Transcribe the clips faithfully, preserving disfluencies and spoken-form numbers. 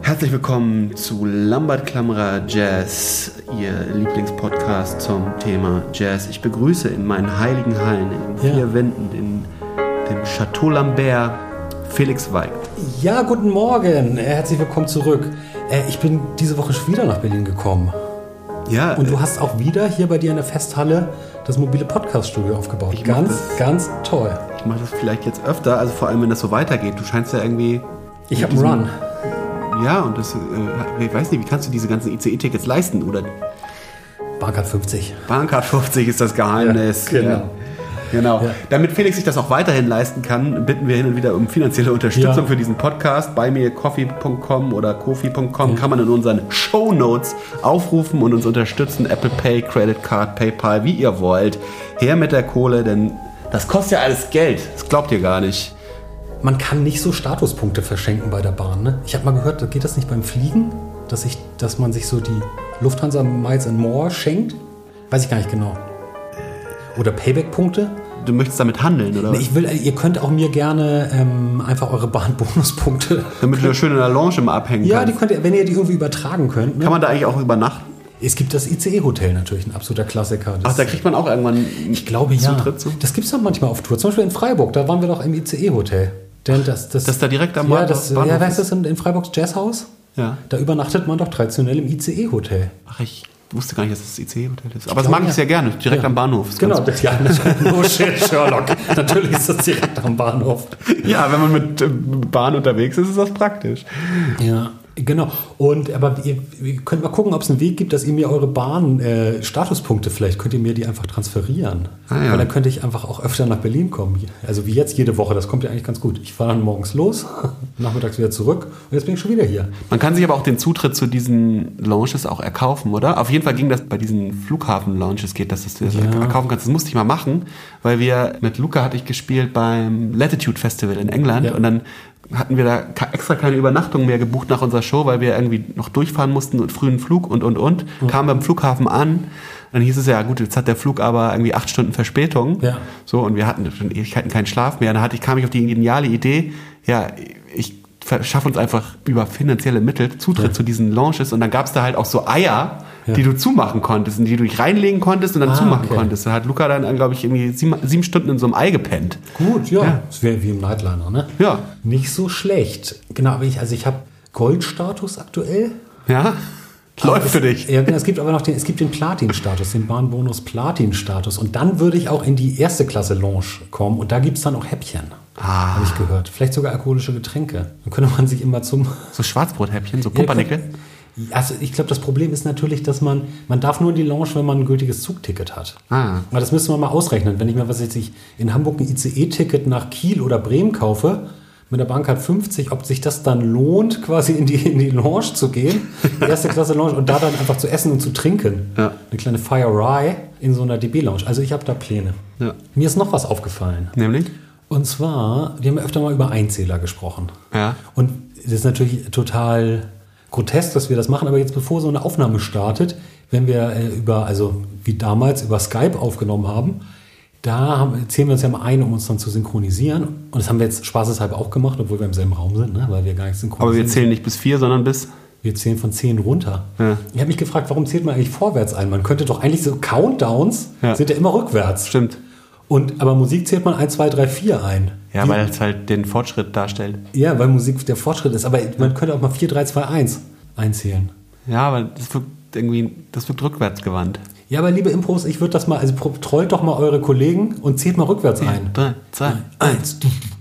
Herzlich willkommen zu Lambert-Klammerer Jazz, Ihr Lieblingspodcast zum Thema Jazz. Ich begrüße in meinen heiligen Hallen, in den vier ja. Wänden, in dem Chateau Lambert, Felix Weigt. Ja, guten Morgen. Herzlich willkommen zurück. Ich bin diese Woche schon wieder nach Berlin gekommen. Ja. Und du hast auch wieder hier bei dir in der Festhalle das mobile Podcast-Studio aufgebaut. Ich ganz, das, ganz toll. Ich mache das vielleicht jetzt öfter, also vor allem, wenn das so weitergeht. Du scheinst ja irgendwie... Ich habe einen Run. Ja, und das, äh, ich weiß nicht, wie kannst du diese ganzen I C E-Tickets leisten, oder? Bahncard fünfzig. Bahncard fünfzig ist das Geheimnis. Ja, genau. Ja. Genau. Ja. Damit Felix sich das auch weiterhin leisten kann, bitten wir hin und wieder um finanzielle Unterstützung ja. für diesen Podcast. Bei mir coffee punkt com oder kofi punkt com ja. kann man in unseren Shownotes aufrufen und uns unterstützen. Apple Pay, Credit Card, PayPal, wie ihr wollt. Her mit der Kohle, denn das kostet ja alles Geld. Das glaubt ihr gar nicht. Man kann nicht so Statuspunkte verschenken bei der Bahn. Ne? Ich habe mal gehört, geht das nicht beim Fliegen, dass, ich, dass man sich so die Lufthansa Miles and More schenkt? Weiß ich gar nicht genau. Oder Payback-Punkte? Du möchtest damit handeln, oder? Nee, ich will, ihr könnt auch mir gerne ähm, einfach eure Bahn-Bonuspunkte... Damit du da schön in der Lounge immer abhängen ja, kannst. Ja, die könnt ihr, wenn ihr die irgendwie übertragen könnt. Ne? Kann man da eigentlich auch übernachten? Es gibt das I C E-Hotel natürlich, ein absoluter Klassiker. Das Ach, da kriegt man auch irgendwann ich glaube, Zutritt ja. zu? Das gibt es doch manchmal auf Tour. Zum Beispiel in Freiburg, da waren wir doch im I C E-Hotel. Denn das, das, das ist da direkt am ja, das, Bahnhof? Ja, weißt du, das in, in Freiburgs Jazzhaus? Ja. Da übernachtet man doch traditionell im I C E-Hotel. Ach, ich wusste gar nicht, dass das I C E-Hotel ist. Aber das mag ich sehr gerne, direkt ja. am Bahnhof. Das genau, das, ja, no shit, Sherlock. Natürlich ist das direkt am Bahnhof. Ja, wenn man mit Bahn unterwegs ist, ist das praktisch. Ja. Genau. Und aber ihr, ihr könnt mal gucken, ob es einen Weg gibt, dass ihr mir eure Bahn-Statuspunkte, äh, vielleicht könnt ihr mir die einfach transferieren. Ah, ja. Weil dann könnte ich einfach auch öfter nach Berlin kommen. Also wie jetzt jede Woche, das kommt ja eigentlich ganz gut. Ich fahre dann morgens los, nachmittags wieder zurück und jetzt bin ich schon wieder hier. Man kann sich aber auch den Zutritt zu diesen Lounges auch erkaufen, oder? Auf jeden Fall ging das bei diesen Flughafen-Lounges, geht das, dass du das ja. erkaufen kannst. Das musste ich mal machen, weil wir mit Luca hatte ich gespielt beim Latitude Festival in England ja. und dann hatten wir da extra keine Übernachtung mehr gebucht nach unserer Show, weil wir irgendwie noch durchfahren mussten und frühen Flug und, und, und. Mhm. Kamen beim Flughafen an, dann hieß es ja, gut, jetzt hat der Flug aber irgendwie acht Stunden Verspätung. Ja. So, und wir hatten schon Ewigkeiten keinen Schlaf mehr. Dann hatte ich, kam ich auf die geniale Idee, ja, ich verschaffe uns einfach über finanzielle Mittel Zutritt ja. zu diesen Lounges und dann gab es da halt auch so Eier, ja. die du zumachen konntest, in die du dich reinlegen konntest und dann ah, zumachen okay. konntest. Da hat Luca dann, glaube ich, irgendwie sieben, sieben Stunden in so einem Ei gepennt. Gut, ja. ja. Das wäre wie im Nightliner, ne? Ja. Nicht so schlecht. Genau, aber ich, also ich habe Goldstatus aktuell. Ja, läuft für dich. Ja, es gibt aber noch den, es gibt den Platin-Status, den Bahnbonus-Platin-Status. Und dann würde ich auch in die erste Klasse Lounge kommen und da gibt es dann auch Häppchen. Ah. Habe ich gehört. Vielleicht sogar alkoholische Getränke. Dann könnte man sich immer zum... So Schwarzbrothäppchen, so Pumpernickel? Ja, also ich glaube, das Problem ist natürlich, dass man, man darf nur in die Lounge, wenn man ein gültiges Zugticket hat. Ah. Aber das müsste man mal ausrechnen. Wenn ich mir, was weiß ich, in Hamburg ein I C E-Ticket nach Kiel oder Bremen kaufe, mit der Bahncard fünfzig, ob sich das dann lohnt, quasi in die, in die Lounge zu gehen, die erste Klasse Lounge, und da dann einfach zu essen und zu trinken. Ja. Eine kleine Fire Rye in so einer D B-Lounge. Also ich habe da Pläne. Ja. Mir ist noch was aufgefallen. Nämlich? Und zwar, wir haben ja öfter mal über Einzähler gesprochen. Ja. Und das ist natürlich total grotesk, dass wir das machen, aber jetzt bevor so eine Aufnahme startet, wenn wir äh, über, also wie damals über Skype aufgenommen haben, da haben, zählen wir uns ja mal ein, um uns dann zu synchronisieren. Und das haben wir jetzt spaßeshalber auch gemacht, obwohl wir im selben Raum sind, ne? Weil wir gar nicht synchronisieren. Aber wir zählen nicht bis vier, sondern bis... Wir zählen von zehn runter. Ja. Ich habe mich gefragt, warum zählt man eigentlich vorwärts ein? Man könnte doch eigentlich so Countdowns, ja. sind ja immer rückwärts. Stimmt. Und, aber Musik zählt man eins, zwei, drei, vier ein. Ja, weil es halt den Fortschritt darstellt. Ja, weil Musik der Fortschritt ist. Aber man könnte auch mal vier, drei, zwei, eins einzählen. Ja, aber das wirkt irgendwie, das wirkt rückwärts gewandt. Ja, aber liebe Impros, ich würde das mal, also trollt doch mal eure Kollegen und zählt mal rückwärts ein. drei, zwei, eins.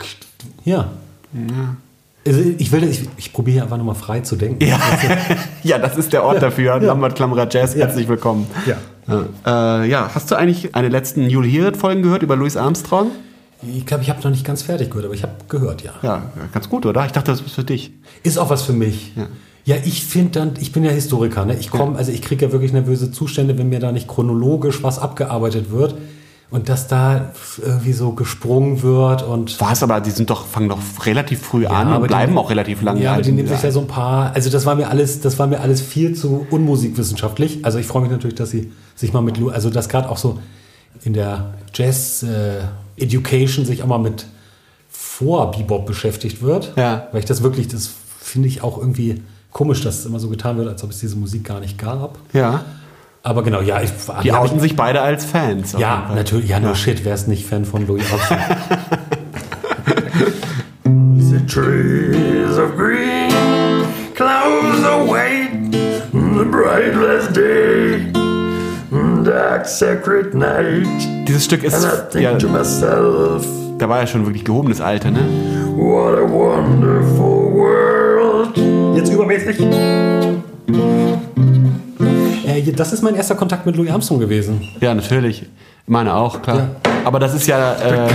Ja. Ja. Also ich will, ich, ich probiere einfach nochmal frei zu denken. Ja, ja, das ist der Ort dafür. Ja. Lambert-Klammerer Jazz, herzlich ja. willkommen. Ja. Ja. Äh, ja, hast du eigentlich eine letzten You'll Hear It Folgen gehört über Louis Armstrong? Ich glaube, ich habe noch nicht ganz fertig gehört, aber ich habe gehört, ja. Ja, ganz gut, oder? Ich dachte, das ist für dich. Ist auch was für mich. Ja. Ja, ich finde dann, ich bin ja Historiker, ne? Ich komme, ja. also ich kriege ja wirklich nervöse Zustände, wenn mir da nicht chronologisch was abgearbeitet wird. Und dass da irgendwie so gesprungen wird und... Was, aber die sind doch, fangen doch relativ früh ja, an und bleiben die, auch relativ lange. Ja, aber die nehmen sich ja so ein paar... Also das war mir alles, das war mir alles viel zu unmusikwissenschaftlich. Also ich freue mich natürlich, dass sie sich mal mit... Also dass gerade auch so in der Jazz-Education äh, sich auch mal mit vor-Bebop beschäftigt wird. Ja. Weil ich das wirklich, das finde ich auch irgendwie komisch, dass es immer so getan wird, als ob es diese Musik gar nicht gab. Ja. Aber genau, ja. Ich, die outen sich beide als Fans. Ja, natürlich. Ja, no ja. shit, wer ist nicht Fan von Louis Armstrong? The trees of green clouds await the brightless day, dark sacred night. Dieses Stück ist ja, myself, da war ja schon wirklich gehobenes Alter, ne? What a wonderful world. Jetzt übermäßig. Äh, das ist mein erster Kontakt mit Louis Armstrong gewesen. Ja, natürlich. Meine auch, klar. Ja. Aber das ist ja. Äh,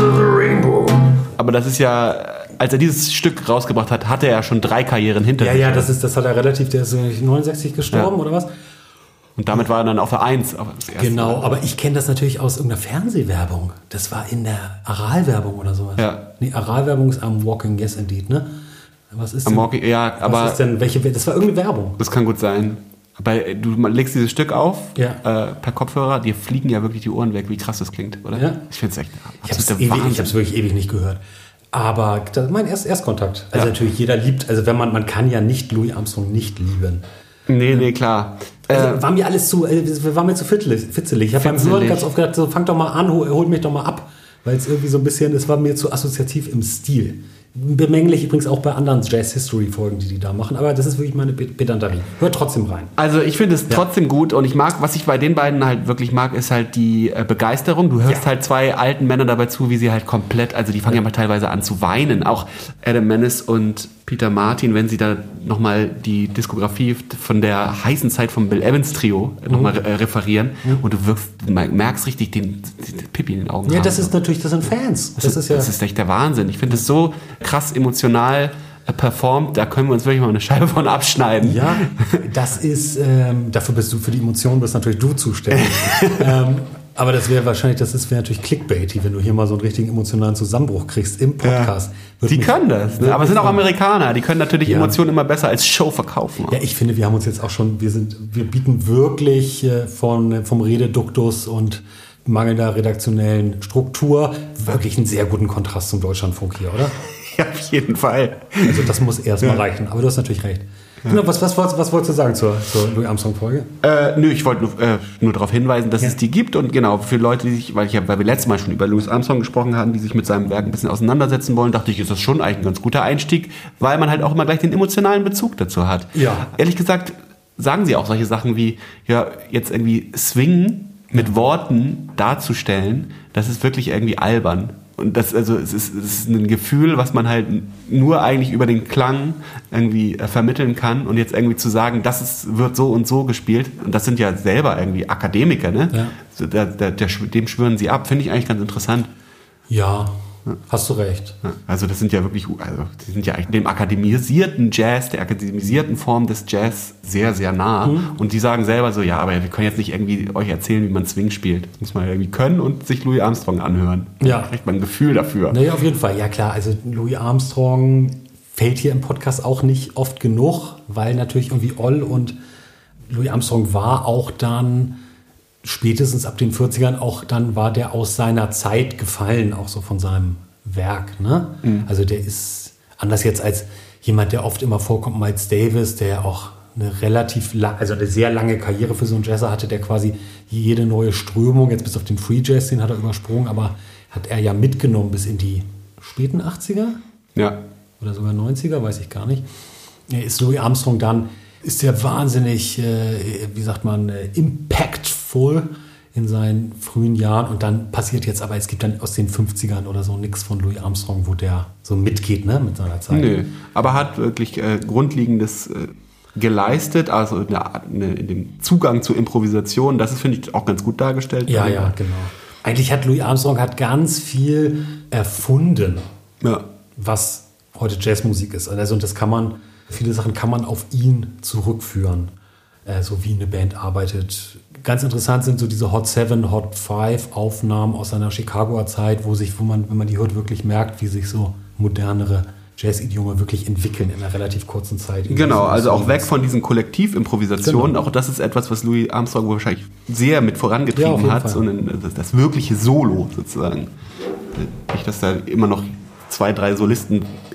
aber das ist ja, als er dieses Stück rausgebracht hat, hatte er ja schon drei Karrieren hinter sich. Ja, ja, das ist, das hat er relativ. Der ist neunundsechzig gestorben, ja. oder was? Und damit war er dann auf der Eins. Genau, aber ich kenne das natürlich aus irgendeiner Fernsehwerbung. Das war in der Aral-Werbung oder sowas. Ja. Nee, Aral-Werbung ist am Walking, yes indeed, ne? Was ist denn? Walking, ja, aber was ist denn, welche, das war irgendeine Werbung. Das kann gut sein. Aber du legst dieses Stück auf, ja. äh, per Kopfhörer, dir fliegen ja wirklich die Ohren weg, wie krass das klingt, oder? Ja. Ich finde es echt Ich habe es ewig, wirklich ewig nicht gehört. Aber das ist mein Erst Erstkontakt. Also ja. natürlich, jeder liebt, also wenn man, man kann ja nicht Louis Armstrong nicht lieben. Nee, nee, klar. Also äh, war mir alles zu, wir waren mir zu fitzelig. Ich habe beim Hören ganz oft gedacht, so, fang doch mal an, hol, hol mich doch mal ab. Weil es irgendwie so ein bisschen, es war mir zu assoziativ im Stil. Bemänglich übrigens auch bei anderen Jazz-History-Folgen, die die da machen. Aber das ist wirklich meine Pedanterie. Hört trotzdem rein. Also ich finde es ja. trotzdem gut. Und ich mag, was ich bei den beiden halt wirklich mag, ist halt die äh, Begeisterung. Du hörst ja. halt zwei alten Männern dabei zu, wie sie halt komplett, also die fangen ja, ja mal teilweise an zu weinen. Auch Adam Menes und Peter Martin, wenn sie da nochmal die Diskografie von der heißen Zeit vom Bill Evans Trio mhm. nochmal äh, referieren. Mhm. Und du wirkst, du merkst richtig den, den Pippi in den Augen. Ja, haben. Das ist natürlich, das sind Fans. Das, das, ist, ist, ja das ist echt der Wahnsinn. Ich finde es so krass emotional performt, da können wir uns wirklich mal eine Scheibe von abschneiden. Ja, das ist, ähm, dafür bist du, für die Emotionen bist natürlich du zuständig. ähm, aber das wäre wahrscheinlich, das ist wäre natürlich Clickbaity, wenn du hier mal so einen richtigen emotionalen Zusammenbruch kriegst im Podcast. Ja. Die können das, ne? Aber es sind auch Amerikaner, die können natürlich ja. Emotionen immer besser als Show verkaufen. Ja, ich finde, wir haben uns jetzt auch schon, wir sind, wir bieten wirklich äh, von, vom Rededuktus und mangelnder redaktionellen Struktur wirklich einen sehr guten Kontrast zum Deutschlandfunk hier, oder? Ja, auf jeden Fall. Also das muss erstmal ja. reichen, aber du hast natürlich recht. Ja. Genau, was, was, was, was wolltest du sagen zur, zur Louis Armstrong-Folge? Äh, nö, ich wollte nur, äh, nur darauf hinweisen, dass ja. es die gibt und genau, für Leute, die sich, weil, ich ja, weil wir letztes Mal schon über Louis Armstrong gesprochen hatten, die sich mit seinem Werk ein bisschen auseinandersetzen wollen, dachte ich, ist das schon eigentlich ein ganz guter Einstieg, weil man halt auch immer gleich den emotionalen Bezug dazu hat. Ja. Ehrlich gesagt, sagen sie auch solche Sachen wie, ja, jetzt irgendwie Swingen mit ja. Worten darzustellen, das ist wirklich irgendwie albern. Und das, also, es ist, es ist ein Gefühl, was man halt nur eigentlich über den Klang irgendwie äh, vermitteln kann. Und jetzt irgendwie zu sagen, das ist, wird so und so gespielt. Und das sind ja selber irgendwie Akademiker, ne? Ja. So, der, der, der, dem schwören sie ab. Finde ich eigentlich ganz interessant. Ja. Hast du recht. Also das sind ja wirklich, also die sind ja eigentlich dem akademisierten Jazz, der akademisierten Form des Jazz sehr, sehr nah. Mhm. Und die sagen selber so, ja, aber wir können jetzt nicht irgendwie euch erzählen, wie man Swing spielt. Das muss man irgendwie können und sich Louis Armstrong anhören. Ja. Da kriegt man ein Gefühl dafür. Naja, auf jeden Fall. Ja klar, also Louis Armstrong fällt hier im Podcast auch nicht oft genug, weil natürlich irgendwie Oll und Louis Armstrong war auch dann spätestens ab den vierzigern auch dann war der aus seiner Zeit gefallen, auch so von seinem Werk. Ne? Mhm. Also der ist anders jetzt als jemand, der oft immer vorkommt, Miles Davis, der auch eine relativ lang, also eine sehr lange Karriere für so einen Jazzer hatte, der quasi jede neue Strömung, jetzt bis auf den Free Jazz, den hat er übersprungen, aber hat er ja mitgenommen bis in die späten achtziger? Ja. Oder sogar neunziger, weiß ich gar nicht. Ist Louis Armstrong dann ist der wahnsinnig, äh, wie sagt man, äh, impactful in seinen frühen Jahren. Und dann passiert jetzt, aber es gibt dann aus den fünfzigern oder so nichts von Louis Armstrong, wo der so mitgeht, ne, mit seiner Zeit. Nö, aber hat wirklich äh, Grundlegendes äh, geleistet, also in, der, in dem Zugang zur Improvisation. Das ist, finde ich, auch ganz gut dargestellt. Ja, ja, genau. Eigentlich hat Louis Armstrong hat ganz viel erfunden, ja. was heute Jazzmusik ist. Also und das kann man Viele Sachen kann man auf ihn zurückführen, äh, so wie eine Band arbeitet. Ganz interessant sind so diese Hot Seven, Hot Five Aufnahmen aus seiner Chicagoer Zeit, wo sich, wo man, wenn man die hört, wirklich merkt, wie sich so modernere Jazz-Idiome wirklich entwickeln in einer relativ kurzen Zeit. Genau, also auch weg von diesen Kollektivimprovisationen. Genau. Auch das ist etwas, was Louis Armstrong wahrscheinlich sehr mit vorangetrieben ja, hat, sondern das, das wirkliche Solo sozusagen. Nicht, dass da immer noch zwei, drei Solisten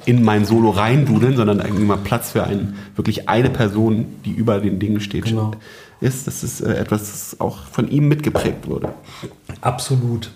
in mein Solo reindudeln, sondern irgendwie mal Platz für einen, wirklich eine Person, die über den Dingen steht, genau. ist. Das ist äh, etwas, das auch von ihm mitgeprägt wurde. Absolut.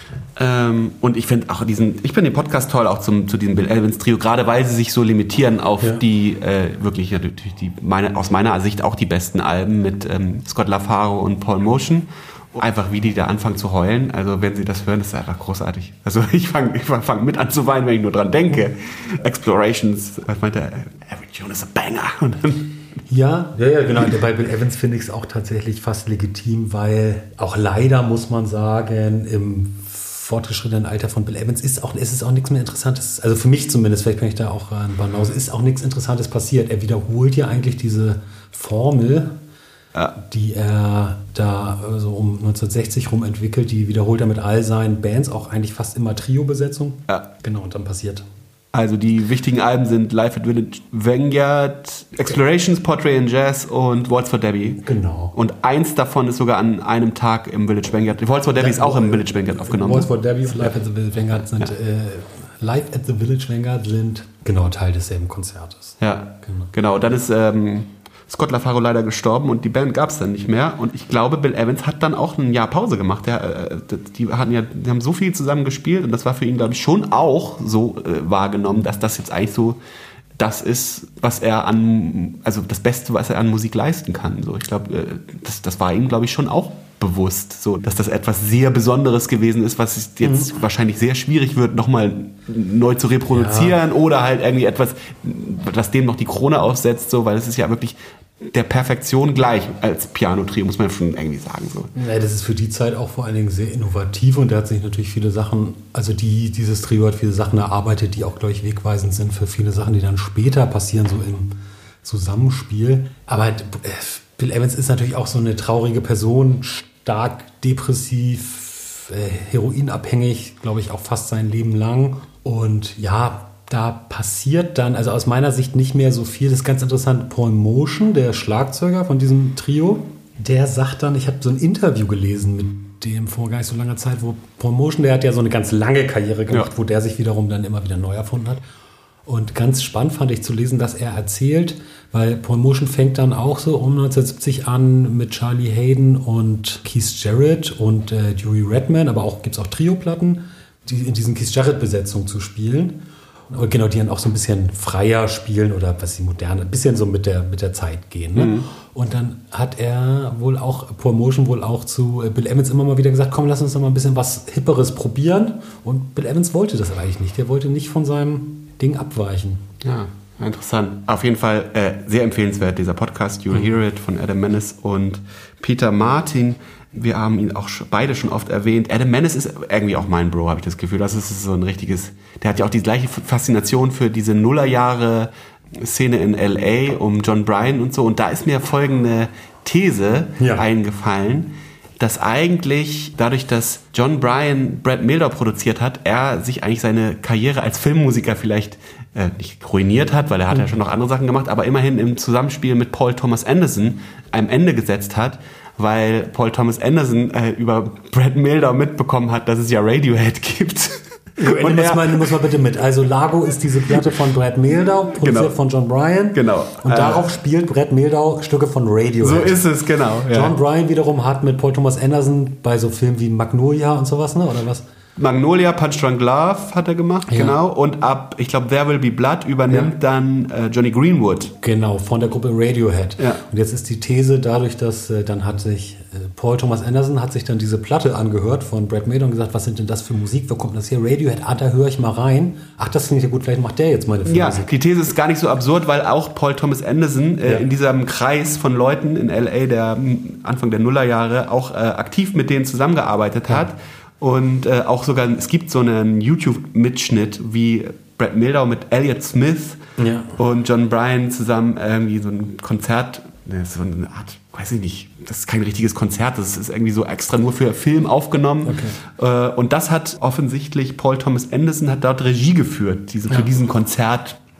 Ähm, und ich finde auch diesen, ich finde den Podcast toll, auch zum, zu diesem Bill Evans Trio, gerade weil sie sich so limitieren auf ja. die, äh, wirklich natürlich die, meine, aus meiner Sicht auch die besten Alben mit ähm, Scott LaFaro und Paul Motion. Einfach wie die da anfangen zu heulen. Also wenn sie das hören, das ist einfach großartig. Also ich fange ich fang mit an zu weinen, wenn ich nur dran denke. Explorations, was meinte er? Every tune is a banger. Und dann ja, ja, ja, genau. Bei Bill Evans finde ich es auch tatsächlich fast legitim, weil auch leider, muss man sagen, im fortgeschrittenen Alter von Bill Evans ist auch, ist es auch nichts mehr Interessantes. Also für mich zumindest, vielleicht bin ich da auch ein Banause, ist auch nichts Interessantes passiert. Er wiederholt ja eigentlich diese Formel, ja. die er da so um neunzehnhundertsechzig rum entwickelt, die wiederholt er mit all seinen Bands, auch eigentlich fast immer Trio-Besetzung. Ja. Genau, und dann passiert. Also die wichtigen Alben sind Live at Village Vanguard, Explorations, Portrait in Jazz und Waltz for Debbie. Genau. Und eins davon ist sogar an einem Tag im Village Vanguard. Waltz for Debbie ist auch im Village Vanguard aufgenommen. Waltz for Debbie und Live at the Village Vanguard sind, ja. äh, Live at the Village Vanguard sind genau Teil desselben Konzertes. Ja, genau. genau. Dann ist ähm, Scott LaFaro leider gestorben und die Band gab es dann nicht mehr. Und ich glaube, Bill Evans hat dann auch ein Jahr Pause gemacht. Der, äh, die, hatten ja, die haben so viel zusammen gespielt und das war für ihn, glaube ich, schon auch so äh, wahrgenommen, dass das jetzt eigentlich so das ist, was er an, also das Beste, was er an Musik leisten kann. So, ich glaube, äh, das, das war ihm, glaube ich, schon auch bewusst, so, dass das etwas sehr Besonderes gewesen ist, was jetzt mhm. wahrscheinlich sehr schwierig wird, nochmal neu zu reproduzieren ja. oder halt irgendwie etwas, was dem noch die Krone aufsetzt, so, weil es ist ja wirklich der Perfektion gleich als Piano-Trio, muss man schon irgendwie sagen. So. Ja, das ist für die Zeit auch vor allen Dingen sehr innovativ und der hat sich natürlich viele Sachen, also die, dieses Trio hat viele Sachen erarbeitet, die auch, glaube ich, wegweisend sind für viele Sachen, die dann später passieren, so im Zusammenspiel. Aber äh, Bill Evans ist natürlich auch so eine traurige Person, stark depressiv, äh, heroinabhängig, glaube ich, auch fast sein Leben lang. Und ja, da passiert dann, also aus meiner Sicht nicht mehr so viel. Das ist ganz interessant, Paul Motion, der Schlagzeuger von diesem Trio, der sagt dann, ich habe so ein Interview gelesen mit dem vor gar nicht so langer Zeit, wo Paul Motion, der hat ja so eine ganz lange Karriere gemacht, ja. wo der sich wiederum dann immer wieder neu erfunden hat. Und ganz spannend fand ich zu lesen, dass er erzählt, weil Paul Motion fängt dann auch so um neunzehnhundertsiebzig an mit Charlie Haden und Keith Jarrett und äh, Dewey Redman, aber auch gibt es auch Trio-Platten, die in diesen Keith Jarrett-Besetzungen zu spielen. Und genau, die dann auch so ein bisschen freier spielen oder was sie moderne, ein bisschen so mit der, mit der Zeit gehen. Ne? Mhm. Und dann hat er wohl auch, Paul Motion wohl auch zu Bill Evans immer mal wieder gesagt, komm, lass uns doch mal ein bisschen was Hipperes probieren. Und Bill Evans wollte das eigentlich nicht. Der wollte nicht von seinem Ding abweichen. Ja, interessant. Auf jeden Fall äh, sehr empfehlenswert, dieser Podcast, You'll mhm. Hear It von Adam Menace und Peter Martin. Wir haben ihn auch beide schon oft erwähnt. Adam Menace ist irgendwie auch mein Bro, habe ich das Gefühl. Das ist so ein richtiges, der hat ja auch die gleiche Faszination für diese Nullerjahre Szene in L A um John Bryan und so. Und da ist mir folgende These ja. eingefallen, dass eigentlich dadurch, dass John Bryan Brad Mehldau produziert hat, er sich eigentlich seine Karriere als Filmmusiker vielleicht äh, nicht ruiniert hat, weil er hat mhm. ja schon noch andere Sachen gemacht, aber immerhin im Zusammenspiel mit Paul Thomas Anderson einem Ende gesetzt hat, weil Paul Thomas Anderson äh, über Brad Mehldau mitbekommen hat, dass es ja Radiohead gibt. Und muss man, muss man bitte mit. Also Largo ist diese Platte von Brad Mehldau, produziert genau. von John Bryan. Genau. Und äh, darauf spielt Brad Mehldau Stücke von Radiohead. So ist es, genau. Ja. John Bryan wiederum hat mit Paul Thomas Anderson bei so Filmen wie Magnolia und sowas, ne? Oder was? Magnolia, Punch Drunk Love hat er gemacht, ja. genau. Und ab, ich glaube, There Will Be Blood übernimmt ja. dann äh, Johnny Greenwood. Genau, von der Gruppe Radiohead. Ja. Und jetzt ist die These dadurch, dass äh, dann hat sich äh, Paul Thomas Anderson hat sich dann diese Platte angehört von Brad Mehldau und gesagt, was sind denn das für Musik? Wo kommt das hier? Radiohead, ah, da höre ich mal rein. Ach, das klingt ja gut, vielleicht macht der jetzt meine Filmmusik. Ja, die These ist gar nicht so absurd, weil auch Paul Thomas Anderson äh, ja. in diesem Kreis von Leuten in L A, der Anfang der Nullerjahre, auch äh, aktiv mit denen zusammengearbeitet ja. hat. Und äh, auch sogar, es gibt so einen YouTube-Mitschnitt, wie Brad Mehldau mit Elliott Smith ja. und John Bryan zusammen irgendwie so ein Konzert, so eine Art, weiß ich nicht, das ist kein richtiges Konzert, das ist irgendwie so extra nur für Film aufgenommen. Okay. Äh, und das hat offensichtlich Paul Thomas Anderson hat dort Regie geführt, diese, ja. für diesen Konzert.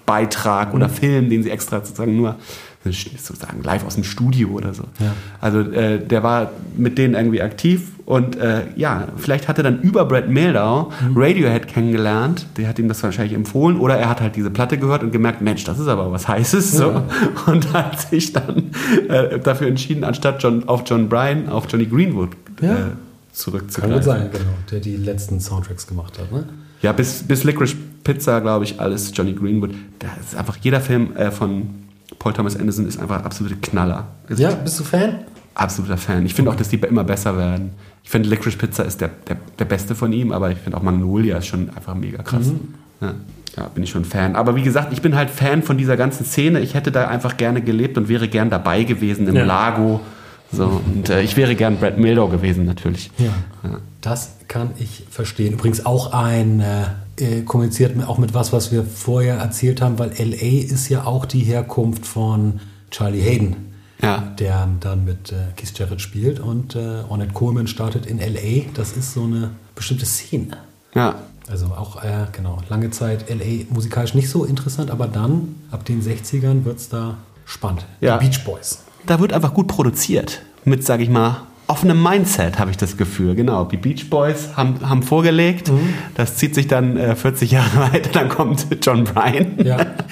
Beitrag oder mhm. Film, den sie extra sozusagen nur sozusagen live aus dem Studio oder so. Ja. Also äh, der war mit denen irgendwie aktiv und äh, ja, vielleicht hat er dann über Brad Mehldau mhm. Radiohead kennengelernt, der hat ihm das wahrscheinlich empfohlen oder er hat halt diese Platte gehört und gemerkt, Mensch, das ist aber was Heißes so. Ja. Und hat sich dann äh, dafür entschieden, anstatt John, auf John Bryan, auf Johnny Greenwood ja. äh, zurückzugreifen. Kann gut sein, genau, der die letzten Soundtracks gemacht hat, ne? Ja, bis, bis Licorice Pizza, glaube ich, alles Johnny Greenwood. Da ist einfach jeder Film äh, von Paul Thomas Anderson ist einfach absolute Knaller. Ist ja, bist du Fan? Absoluter Fan. Ich finde okay. auch, dass die immer besser werden. Ich finde, Licorice Pizza ist der, der, der beste von ihm, aber ich finde auch Magnolia ist schon einfach mega krass. Mhm. Ja, ja, bin ich schon Fan. Aber wie gesagt, ich bin halt Fan von dieser ganzen Szene. Ich hätte da einfach gerne gelebt und wäre gern dabei gewesen im ja. Lago. So, und äh, ich wäre gern Brad Mehldau gewesen, natürlich. Ja, ja, das kann ich verstehen. Übrigens auch ein... Äh kommuniziert auch mit was, was wir vorher erzählt haben, weil L A ist ja auch die Herkunft von Charlie Hayden, ja. der dann mit äh, Keith Jarrett spielt und äh, Ornette Coleman startet in L A. Das ist so eine bestimmte Szene. Ja. Also auch, äh, genau, lange Zeit L A musikalisch nicht so interessant, aber dann, ab den sechzigern, wird es da spannend. Ja. Die Beach Boys. Da wird einfach gut produziert mit, sag ich mal, offenem Mindset, habe ich das Gefühl. Genau, die Beach Boys haben, haben vorgelegt. Mhm. Das zieht sich dann äh, vierzig Jahre weiter. Dann kommt John Bryan. Ja.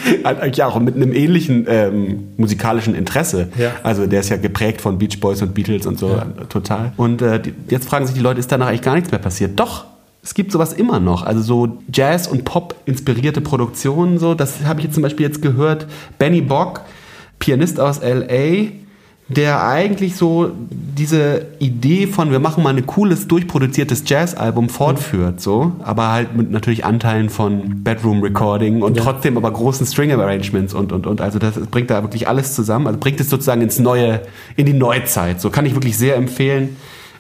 ja, auch mit einem ähnlichen ähm, musikalischen Interesse. Ja. Also der ist ja geprägt von Beach Boys und Beatles und so ja. total. Und äh, die, jetzt fragen sich die Leute, ist danach eigentlich gar nichts mehr passiert? Doch, es gibt sowas immer noch. Also so Jazz- und Pop-inspirierte Produktionen. So, das habe ich jetzt zum Beispiel jetzt gehört. Benny Bock, Pianist aus L A, der eigentlich so diese Idee von, wir machen mal ein cooles, durchproduziertes Jazz-Album fortführt, so, aber halt mit natürlich Anteilen von Bedroom-Recording und ja. trotzdem aber großen String-Arrangements und, und, und, also das bringt da wirklich alles zusammen, also bringt es sozusagen ins neue, in die Neuzeit, so kann ich wirklich sehr empfehlen.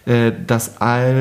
Das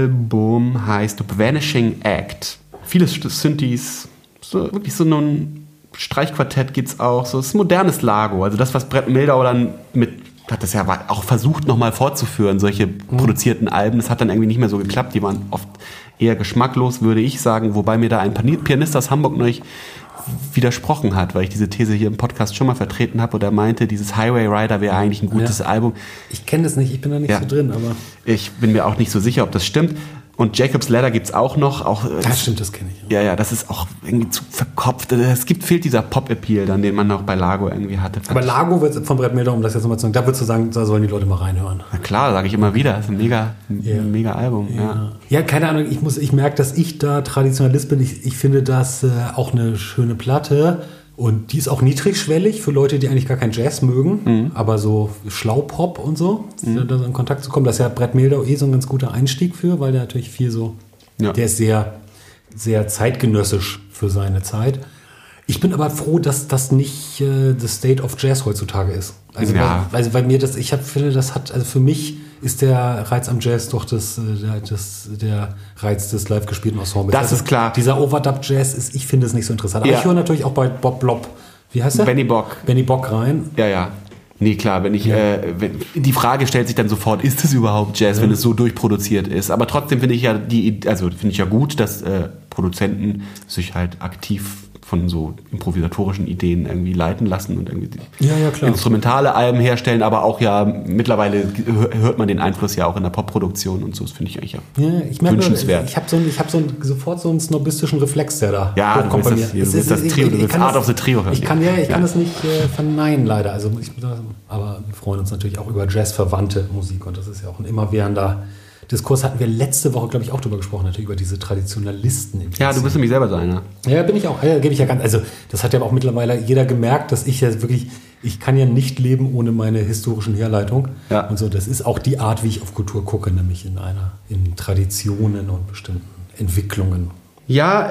Album heißt Vanishing Act. Viele Synthes, so, wirklich so ein Streichquartett gibt's auch, so, es ist ein modernes Lago, also das, was Brad Mehldau dann mit hat das ja auch versucht, nochmal fortzuführen, solche mhm. produzierten Alben. Das hat dann irgendwie nicht mehr so geklappt. Die waren oft eher geschmacklos, würde ich sagen. Wobei mir da ein Pianist aus Hamburg neulich widersprochen hat, weil ich diese These hier im Podcast schon mal vertreten habe, wo der meinte, dieses Highway Rider wäre eigentlich ein gutes ja. Album. Ich kenne das nicht, ich bin da nicht ja. so drin. Aber ich bin mir auch nicht so sicher, ob das stimmt. Und Jacob's Ladder gibt's auch noch. Auch, das, das stimmt, das kenne ich. Ja, ja, das ist auch irgendwie zu verkopft. Es gibt, fehlt dieser Pop-Appeal, dann, den man auch bei Lago irgendwie hatte. Aber Lago wird von Brad Mehldau, um das jetzt nochmal zu sagen, da würdest du sagen, da sollen die Leute mal reinhören. Na klar, sage ich immer wieder. Das ist ein mega, yeah. ein mega Album. Ja. Ja. ja, keine Ahnung, ich, muss, ich merke, dass ich da Traditionalist bin. Ich, ich finde das äh, auch eine schöne Platte. Und die ist auch niedrigschwellig für Leute, die eigentlich gar keinen Jazz mögen, mhm. aber so Schlaupop und so, mhm. da so in Kontakt zu kommen. Das ist ja Brad Mehldau eh so ein ganz guter Einstieg für, weil der natürlich viel so, ja. der ist sehr, sehr zeitgenössisch für seine Zeit. Ich bin aber froh, dass das nicht äh, the state of Jazz heutzutage ist. Also, ja. weil, also weil mir das, ich hab, finde, das hat, also für mich ist der Reiz am Jazz doch das, der, das, der Reiz des live gespielten Ensembles. Das also ist klar. Dieser Overdub-Jazz ist, ich finde es nicht so interessant. Aber ja. ich höre natürlich auch bei Bob Blob, wie heißt der? Benny Bock. Benny Bock rein. Ja, ja. Nee, klar, wenn ich, ja. äh, wenn, die Frage stellt sich dann sofort, ist es überhaupt Jazz, ja. wenn es so durchproduziert ist? Aber trotzdem finde ich ja die, also finde ich ja gut, dass äh, Produzenten sich halt aktiv von so improvisatorischen Ideen irgendwie leiten lassen und irgendwie ja, ja, klar. instrumentale Alben herstellen, aber auch ja mittlerweile hört man den Einfluss ja auch in der Popproduktion und so, das finde ich eigentlich ja, ja ich merke, wünschenswert. Ich habe so, ich hab so einen, sofort so einen snobistischen Reflex, der da ja, du willst das, du willst das Trio, du willst Art of the Trio hören. Ich kann ja, ich ja. kann das nicht äh, verneinen, leider. Also ich, aber wir freuen uns natürlich auch über Jazz-verwandte Musik und das ist ja auch ein immerwährender Diskurs. Hatten wir letzte Woche, glaube ich, auch darüber gesprochen, natürlich über diese Traditionalisten. Im ja, du bist nämlich selber so einer. Ja, bin ich auch. Ja, gebe ich ja ganz. Also, das hat ja auch mittlerweile jeder gemerkt, dass ich ja wirklich, ich kann ja nicht leben ohne meine historischen Herleitung. Ja. Und so, das ist auch die Art, wie ich auf Kultur gucke, nämlich in einer, in Traditionen und bestimmten Entwicklungen. Ja.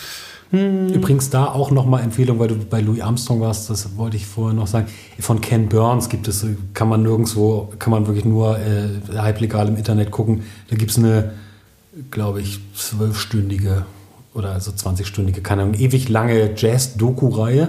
Hm. Übrigens da auch nochmal Empfehlung, weil du bei Louis Armstrong warst, das wollte ich vorher noch sagen. Von Ken Burns gibt es, kann man nirgendwo, kann man wirklich nur äh, halblegal im Internet gucken. Da gibt es eine, glaube ich, zwölfstündige oder so zwanzigstündige, keine Ahnung, ewig lange Jazz-Doku-Reihe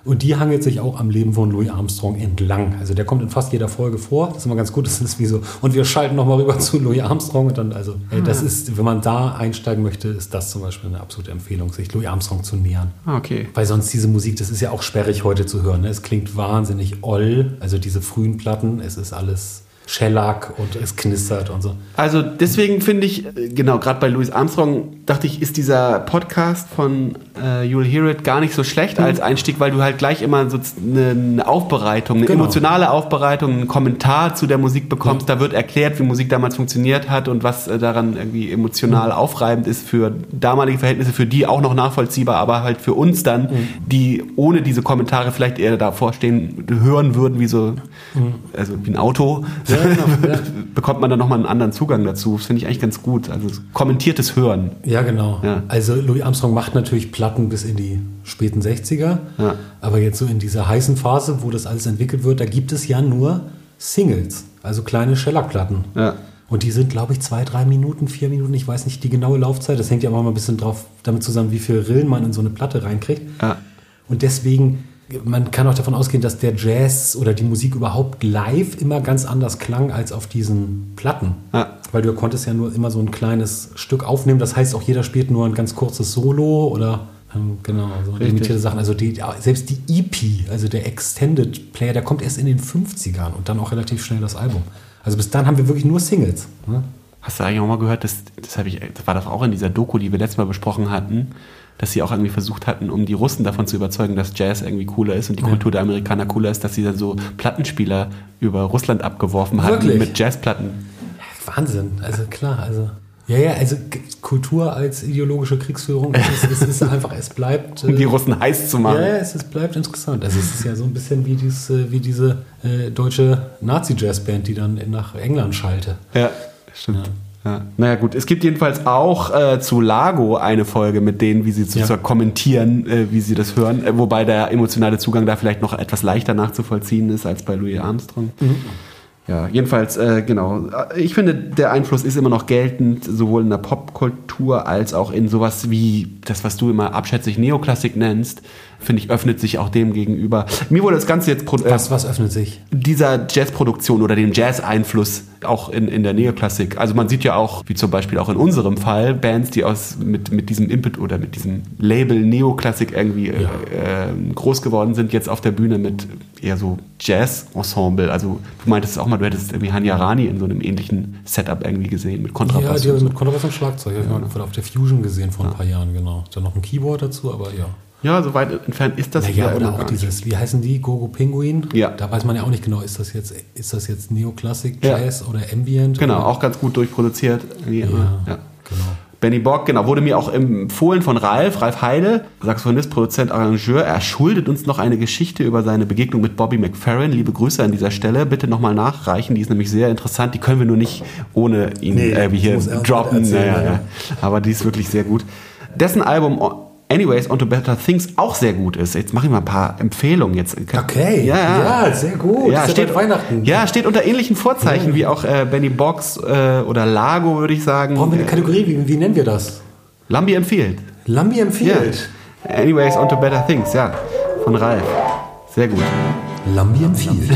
Und die hangelt sich auch am Leben von Louis Armstrong entlang. Also der kommt in fast jeder Folge vor. Das ist immer ganz gut. Das ist wie so. Und wir schalten nochmal rüber zu Louis Armstrong. Und dann, also, ey, das ist, wenn man da einsteigen möchte, ist das zum Beispiel eine absolute Empfehlung, sich Louis Armstrong zu nähern. Okay. Weil sonst diese Musik, das ist ja auch sperrig heute zu hören. Ne? Es klingt wahnsinnig oll. Also diese frühen Platten, es ist alles Shellac und es knistert und so. Also deswegen finde ich, genau, gerade bei Louis Armstrong dachte ich, ist dieser Podcast von äh, You'll Hear It gar nicht so schlecht mhm. als Einstieg, weil du halt gleich immer so eine, eine Aufbereitung, eine genau. emotionale Aufbereitung, einen Kommentar zu der Musik bekommst. Ja. Da wird erklärt, wie Musik damals funktioniert hat und was äh, daran irgendwie emotional mhm. aufreibend ist für damalige Verhältnisse, für die auch noch nachvollziehbar, aber halt für uns dann, mhm. die ohne diese Kommentare vielleicht eher davor stehen, hören würden, wie so, mhm. also wie ein Auto. Ja, genau, ja. Bekommt man dann nochmal einen anderen Zugang dazu. Das finde ich eigentlich ganz gut. Also kommentiertes Hören. Ja, genau. Ja. Also Louis Armstrong macht natürlich Platten bis in die späten sechziger. Ja. Aber jetzt so in dieser heißen Phase, wo das alles entwickelt wird, da gibt es ja nur Singles. Also kleine Shellac-Platten. Ja. Und die sind, glaube ich, zwei, drei Minuten, vier Minuten. Ich weiß nicht die genaue Laufzeit. Das hängt ja auch mal ein bisschen drauf, damit zusammen, wie viel Rillen man in so eine Platte reinkriegt. Ja. Und deswegen... Man kann auch davon ausgehen, dass der Jazz oder die Musik überhaupt live immer ganz anders klang als auf diesen Platten. Ja. Weil du konntest ja nur immer so ein kleines Stück aufnehmen. Das heißt, auch jeder spielt nur ein ganz kurzes Solo oder ähm, genau, so limitierte Sachen. Also die, selbst die E P, also der Extended Player, der kommt erst in den fünfzigern und dann auch relativ schnell das Album. Also bis dann haben wir wirklich nur Singles. Ne? Hast du eigentlich auch mal gehört, das, das, hab ich, das war doch auch in dieser Doku, die wir letztes Mal besprochen hatten, dass sie auch irgendwie versucht hatten, um die Russen davon zu überzeugen, dass Jazz irgendwie cooler ist und die ja. Kultur der Amerikaner cooler ist, dass sie dann so Plattenspieler über Russland abgeworfen hatten Wirklich? mit Jazzplatten. Ja, Wahnsinn, also klar, also ja, ja, also Kultur als ideologische Kriegsführung, es ist, es ist einfach, es bleibt... Um die Russen heiß zu machen. Ja, ja, es, es bleibt interessant. Also es ist ja so ein bisschen wie, dies, wie diese äh, deutsche Nazi-Jazzband, die dann nach England schallte. Ja, stimmt. Ja. Ja. Naja gut, es gibt jedenfalls auch äh, zu Lago eine Folge mit denen, wie sie zu ja. kommentieren, äh, wie sie das hören, äh, wobei der emotionale Zugang da vielleicht noch etwas leichter nachzuvollziehen ist als bei Louis Armstrong. Mhm. Ja, jedenfalls, äh, genau. Ich finde, der Einfluss ist immer noch geltend, sowohl in der Popkultur als auch in sowas wie das, was du immer abschätzig Neoklassik nennst, finde ich, öffnet sich auch dem gegenüber. Mir wurde das Ganze jetzt... Äh, was, was öffnet sich? Dieser Jazzproduktion oder dem Jazz-Einfluss auch in, in der Neoklassik. Also man sieht ja auch, wie zum Beispiel auch in unserem Fall, Bands, die aus mit, mit diesem Input oder mit diesem Label Neoklassik irgendwie ja. äh, groß geworden sind, jetzt auf der Bühne mit eher so Jazz-Ensemble. Also du meintest auch mal, du hättest irgendwie Hanya Rani in so einem ähnlichen Setup irgendwie gesehen, mit Kontrabass. Ja, die haben so. mit Kontrabass und Schlagzeug. Ja. Ich habe auf der Fusion gesehen vor ja. ein paar Jahren, genau. Dann noch ein Keyboard dazu, aber ja. Ja, so weit entfernt ist das. Ja, oder auch dieses, wie heißen die, Gogo Penguin? Ja. Da weiß man ja auch nicht genau, ist das jetzt, ist das jetzt Neoklassik, Jazz ja. oder Ambient? Genau, oder? Auch ganz gut durchproduziert. Ja, ja, genau. Benny Borg, genau, wurde mir auch empfohlen von Ralf, Ralf Heide, Saxophonist, Produzent, Arrangeur. Er schuldet uns noch eine Geschichte über seine Begegnung mit Bobby McFerrin. Liebe Grüße an dieser Stelle. Bitte nochmal nachreichen, die ist nämlich sehr interessant. Die können wir nur nicht ohne ihn nee, äh, hier droppen. Erzählen, ja, ja, ja. Aber die ist wirklich sehr gut. Dessen Album Anyways, On to Better Things auch sehr gut ist. Jetzt mache ich mal ein paar Empfehlungen. Jetzt. Okay, ja, ja. ja sehr gut. Ja, ist steht, ja Weihnachten. Ja, steht unter ähnlichen Vorzeichen ja. wie auch äh, Benny Box äh, oder Lago, würde ich sagen. Brauchen wir eine Kategorie? Wie, wie nennen wir das? Lambi empfiehlt. Lambi empfiehlt? Ja. Anyways, On to Better Things, ja. Von Ralf. Sehr gut. Lambi empfiehlt.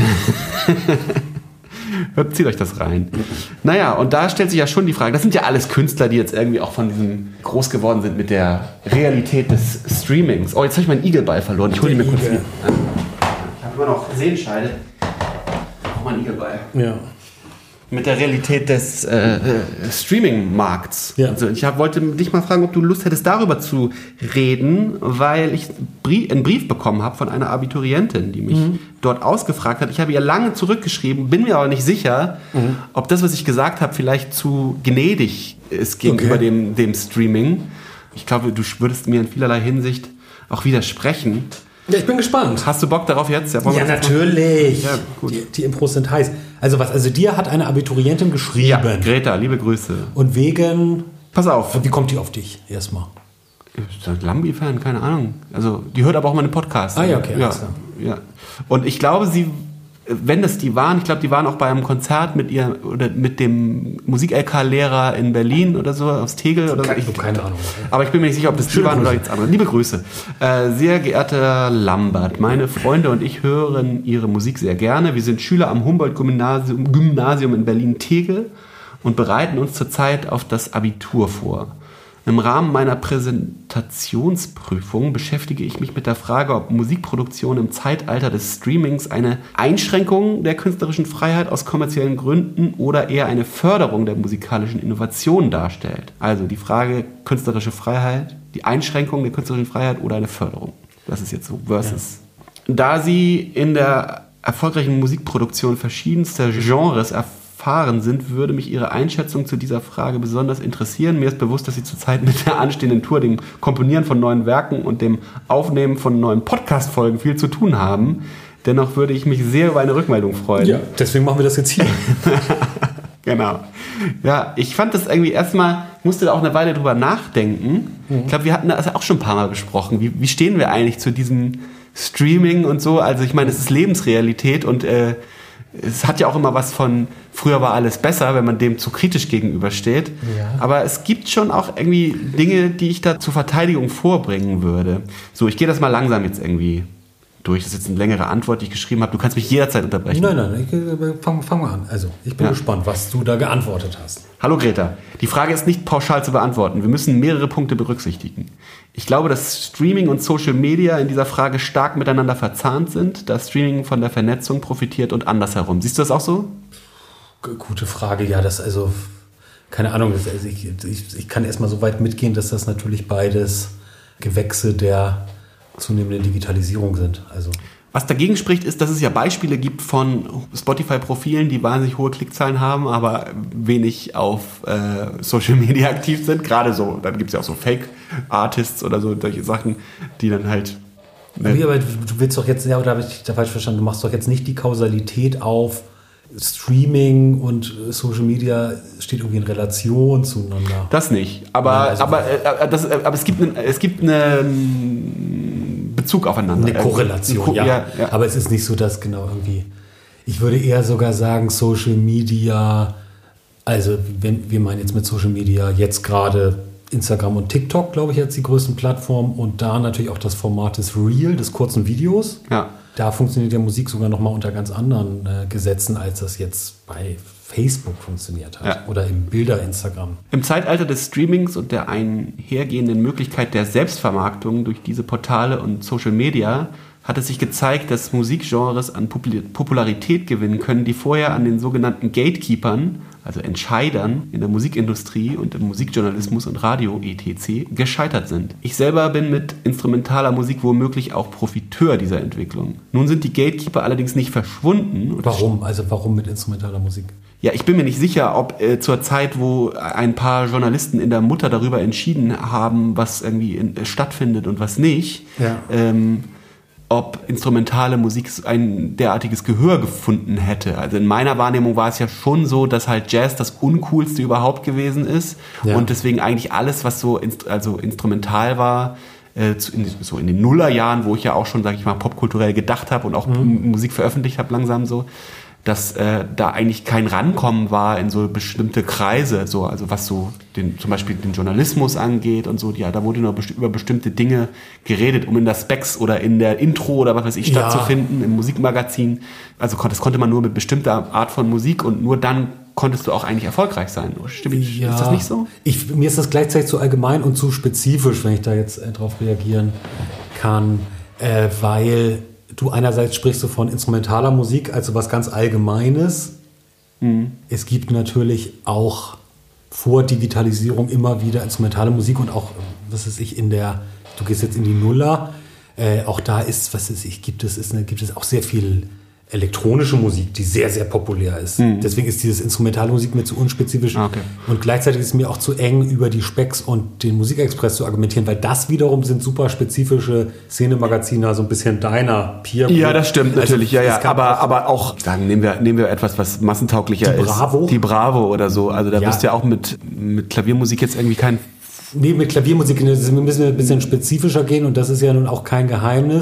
Zieht euch das rein. Naja, und da stellt sich ja schon die Frage, das sind ja alles Künstler, die jetzt irgendwie auch von diesem groß geworden sind mit der Realität des Streamings. Oh, jetzt habe ich meinen Igelball verloren. Ich hole ihn mir kurz wieder. Ich habe immer noch Sehenscheide. Auch mal einen Igelball. Ja. Mit der Realität des äh, Streaming-Markts. Ja. Also ich hab, wollte dich mal fragen, ob du Lust hättest, darüber zu reden, weil ich einen Brief bekommen habe von einer Abiturientin, die mich mhm. dort ausgefragt hat. Ich habe ihr lange zurückgeschrieben, bin mir aber nicht sicher, mhm. ob das, was ich gesagt habe, vielleicht zu gnädig ist gegenüber okay. dem, dem Streaming. Ich glaube, du würdest mir in vielerlei Hinsicht auch widersprechen. Ja, ich bin gespannt. Hast du Bock darauf jetzt? Ja, ja natürlich. Ja, gut. Die, die Impros sind heiß. Also was? Also dir hat eine Abiturientin geschrieben. Ja, Greta, liebe Grüße. Und wegen... Pass auf. Wie kommt die auf dich erstmal? Lambi-Fan, keine Ahnung. Also die hört aber auch meine Podcasts. Ah ja, okay. Ja, ja. Und ich glaube, sie wenn das die waren, ich glaube, die waren auch bei einem Konzert mit ihr oder mit dem Musik-L K-Lehrer in Berlin oder so, aus Tegel oder so. Ich habe keine Ahnung. Aber ich bin mir nicht sicher, ob das die waren oder jetzt andere. Liebe Grüße. Äh, sehr geehrter Lambert, meine Freunde und ich hören Ihre Musik sehr gerne. Wir sind Schüler am Humboldt-Gymnasium Gymnasium in Berlin-Tegel und bereiten uns zurzeit auf das Abitur vor. Im Rahmen meiner Präsentationsprüfung beschäftige ich mich mit der Frage, ob Musikproduktion im Zeitalter des Streamings eine Einschränkung der künstlerischen Freiheit aus kommerziellen Gründen oder eher eine Förderung der musikalischen Innovation darstellt. Also die Frage künstlerische Freiheit, die Einschränkung der künstlerischen Freiheit oder eine Förderung. Das ist jetzt so versus. Ja. Da sie in der erfolgreichen Musikproduktion verschiedenster Genres erfahren sind, würde mich Ihre Einschätzung zu dieser Frage besonders interessieren. Mir ist bewusst, dass Sie zurzeit mit der anstehenden Tour, dem Komponieren von neuen Werken und dem Aufnehmen von neuen Podcast-Folgen viel zu tun haben. Dennoch würde ich mich sehr über eine Rückmeldung freuen. Ja, deswegen machen wir das jetzt hier. Genau. Ja, ich fand das irgendwie erstmal, ich musste da auch eine Weile drüber nachdenken. Mhm. Ich glaube, wir hatten das auch schon ein paar Mal besprochen. Wie, wie stehen wir eigentlich zu diesem Streaming und so? Also ich meine, es ist Lebensrealität und äh, es hat ja auch immer was von, früher war alles besser, wenn man dem zu kritisch gegenübersteht. Ja. Aber es gibt schon auch irgendwie Dinge, die ich da zur Verteidigung vorbringen würde. So, ich gehe das mal langsam jetzt irgendwie durch. Das ist jetzt eine längere Antwort, die ich geschrieben habe. Du kannst mich jederzeit unterbrechen. Nein, nein, ich, fang, fang mal an. Also, ich bin ja. gespannt, was du da geantwortet hast. Hallo Greta. Die Frage ist nicht pauschal zu beantworten. Wir müssen mehrere Punkte berücksichtigen. Ich glaube, dass Streaming und Social Media in dieser Frage stark miteinander verzahnt sind, da Streaming von der Vernetzung profitiert und andersherum. Siehst du das auch so? Gute Frage, ja, das also, keine Ahnung, also ich, ich, ich kann erstmal so weit mitgehen, dass das natürlich beides Gewächse der zunehmenden Digitalisierung sind. Also was dagegen spricht, ist, dass es ja Beispiele gibt von Spotify-Profilen, die wahnsinnig hohe Klickzahlen haben, aber wenig auf äh, Social Media aktiv sind. Gerade so, dann gibt es ja auch so Fake-Artists oder so, solche Sachen, die dann halt... Ne aber, aber du willst doch jetzt, ja, oder habe ich da falsch verstanden, du machst doch jetzt nicht die Kausalität auf Streaming und Social Media steht irgendwie in Relation zueinander. Das nicht, aber, ja, also aber, äh, das, äh, aber es gibt, ne, es gibt einen Bezug aufeinander. Eine Korrelation, Ko- ja. Ja, ja. Aber es ist nicht so, dass genau irgendwie, ich würde eher sogar sagen, Social Media, also wenn wir meinen jetzt mit Social Media jetzt gerade Instagram und TikTok, glaube ich, jetzt die größten Plattformen und da natürlich auch das Format des Reel, des kurzen Videos. Ja. Da funktioniert ja Musik sogar noch mal unter ganz anderen äh, Gesetzen, als das jetzt bei Facebook funktioniert hat. Ja. Oder im Bilder-Instagram. Im Zeitalter des Streamings und der einhergehenden Möglichkeit der Selbstvermarktung durch diese Portale und Social Media hat es sich gezeigt, dass Musikgenres an Popularität gewinnen können, die vorher an den sogenannten Gatekeepern, also Entscheidern in der Musikindustrie und im Musikjournalismus und Radio et cetera gescheitert sind. Ich selber bin mit instrumentaler Musik womöglich auch Profiteur dieser Entwicklung. Nun sind die Gatekeeper allerdings nicht verschwunden. Warum? Also warum mit instrumentaler Musik? Ja, ich bin mir nicht sicher, ob äh, zur Zeit, wo ein paar Journalisten in der Mutter darüber entschieden haben, was irgendwie in, äh, stattfindet und was nicht, ja. ähm, ob instrumentale Musik ein derartiges Gehör gefunden hätte. Also in meiner Wahrnehmung war es ja schon so, dass halt Jazz das Uncoolste überhaupt gewesen ist ja. und deswegen eigentlich alles, was so inst- also instrumental war, äh, zu, in, so in den Nullerjahren, wo ich ja auch schon, sag ich mal, popkulturell gedacht habe und auch mhm. Musik veröffentlicht habe langsam so, dass äh, da eigentlich kein Rankommen war in so bestimmte Kreise, so, also was so den, zum Beispiel den Journalismus angeht und so, ja, da wurde nur besti- über bestimmte Dinge geredet, um in der Specs oder in der Intro oder was weiß ich ja. stattzufinden, im Musikmagazin. Also das konnte man nur mit bestimmter Art von Musik und nur dann konntest du auch eigentlich erfolgreich sein. Stimmt, ja. Ist das nicht so? Ich, mir ist das gleichzeitig zu allgemein und zu spezifisch, wenn ich da jetzt äh, drauf reagieren kann, äh, weil du einerseits sprichst du von instrumentaler Musik, also was ganz Allgemeines. Mhm. Es gibt natürlich auch vor Digitalisierung immer wieder instrumentale Musik und auch, was weiß ich, in der, du gehst jetzt in die Nuller, äh, auch da ist, was weiß ich, gibt es, ist eine, gibt es auch sehr viel elektronische Musik, die sehr, sehr populär ist. Mhm. Deswegen ist dieses instrumentale Musik mir zu unspezifisch. Okay. Und gleichzeitig ist es mir auch zu eng, über die Specs und den Musikexpress zu argumentieren, weil das wiederum sind super spezifische Szenemagazine, so ein bisschen deiner Peer. Ja, das stimmt also, natürlich, ja, ja. Aber, aber auch, sagen, nehmen wir, nehmen wir etwas, was massentauglicher die Bravo? ist. Die Bravo oder so. Also da ja. wirst du ja auch mit, mit Klaviermusik jetzt irgendwie kein... Nee, mit Klaviermusik müssen wir ein bisschen spezifischer gehen und das ist ja nun auch kein Geheimnis,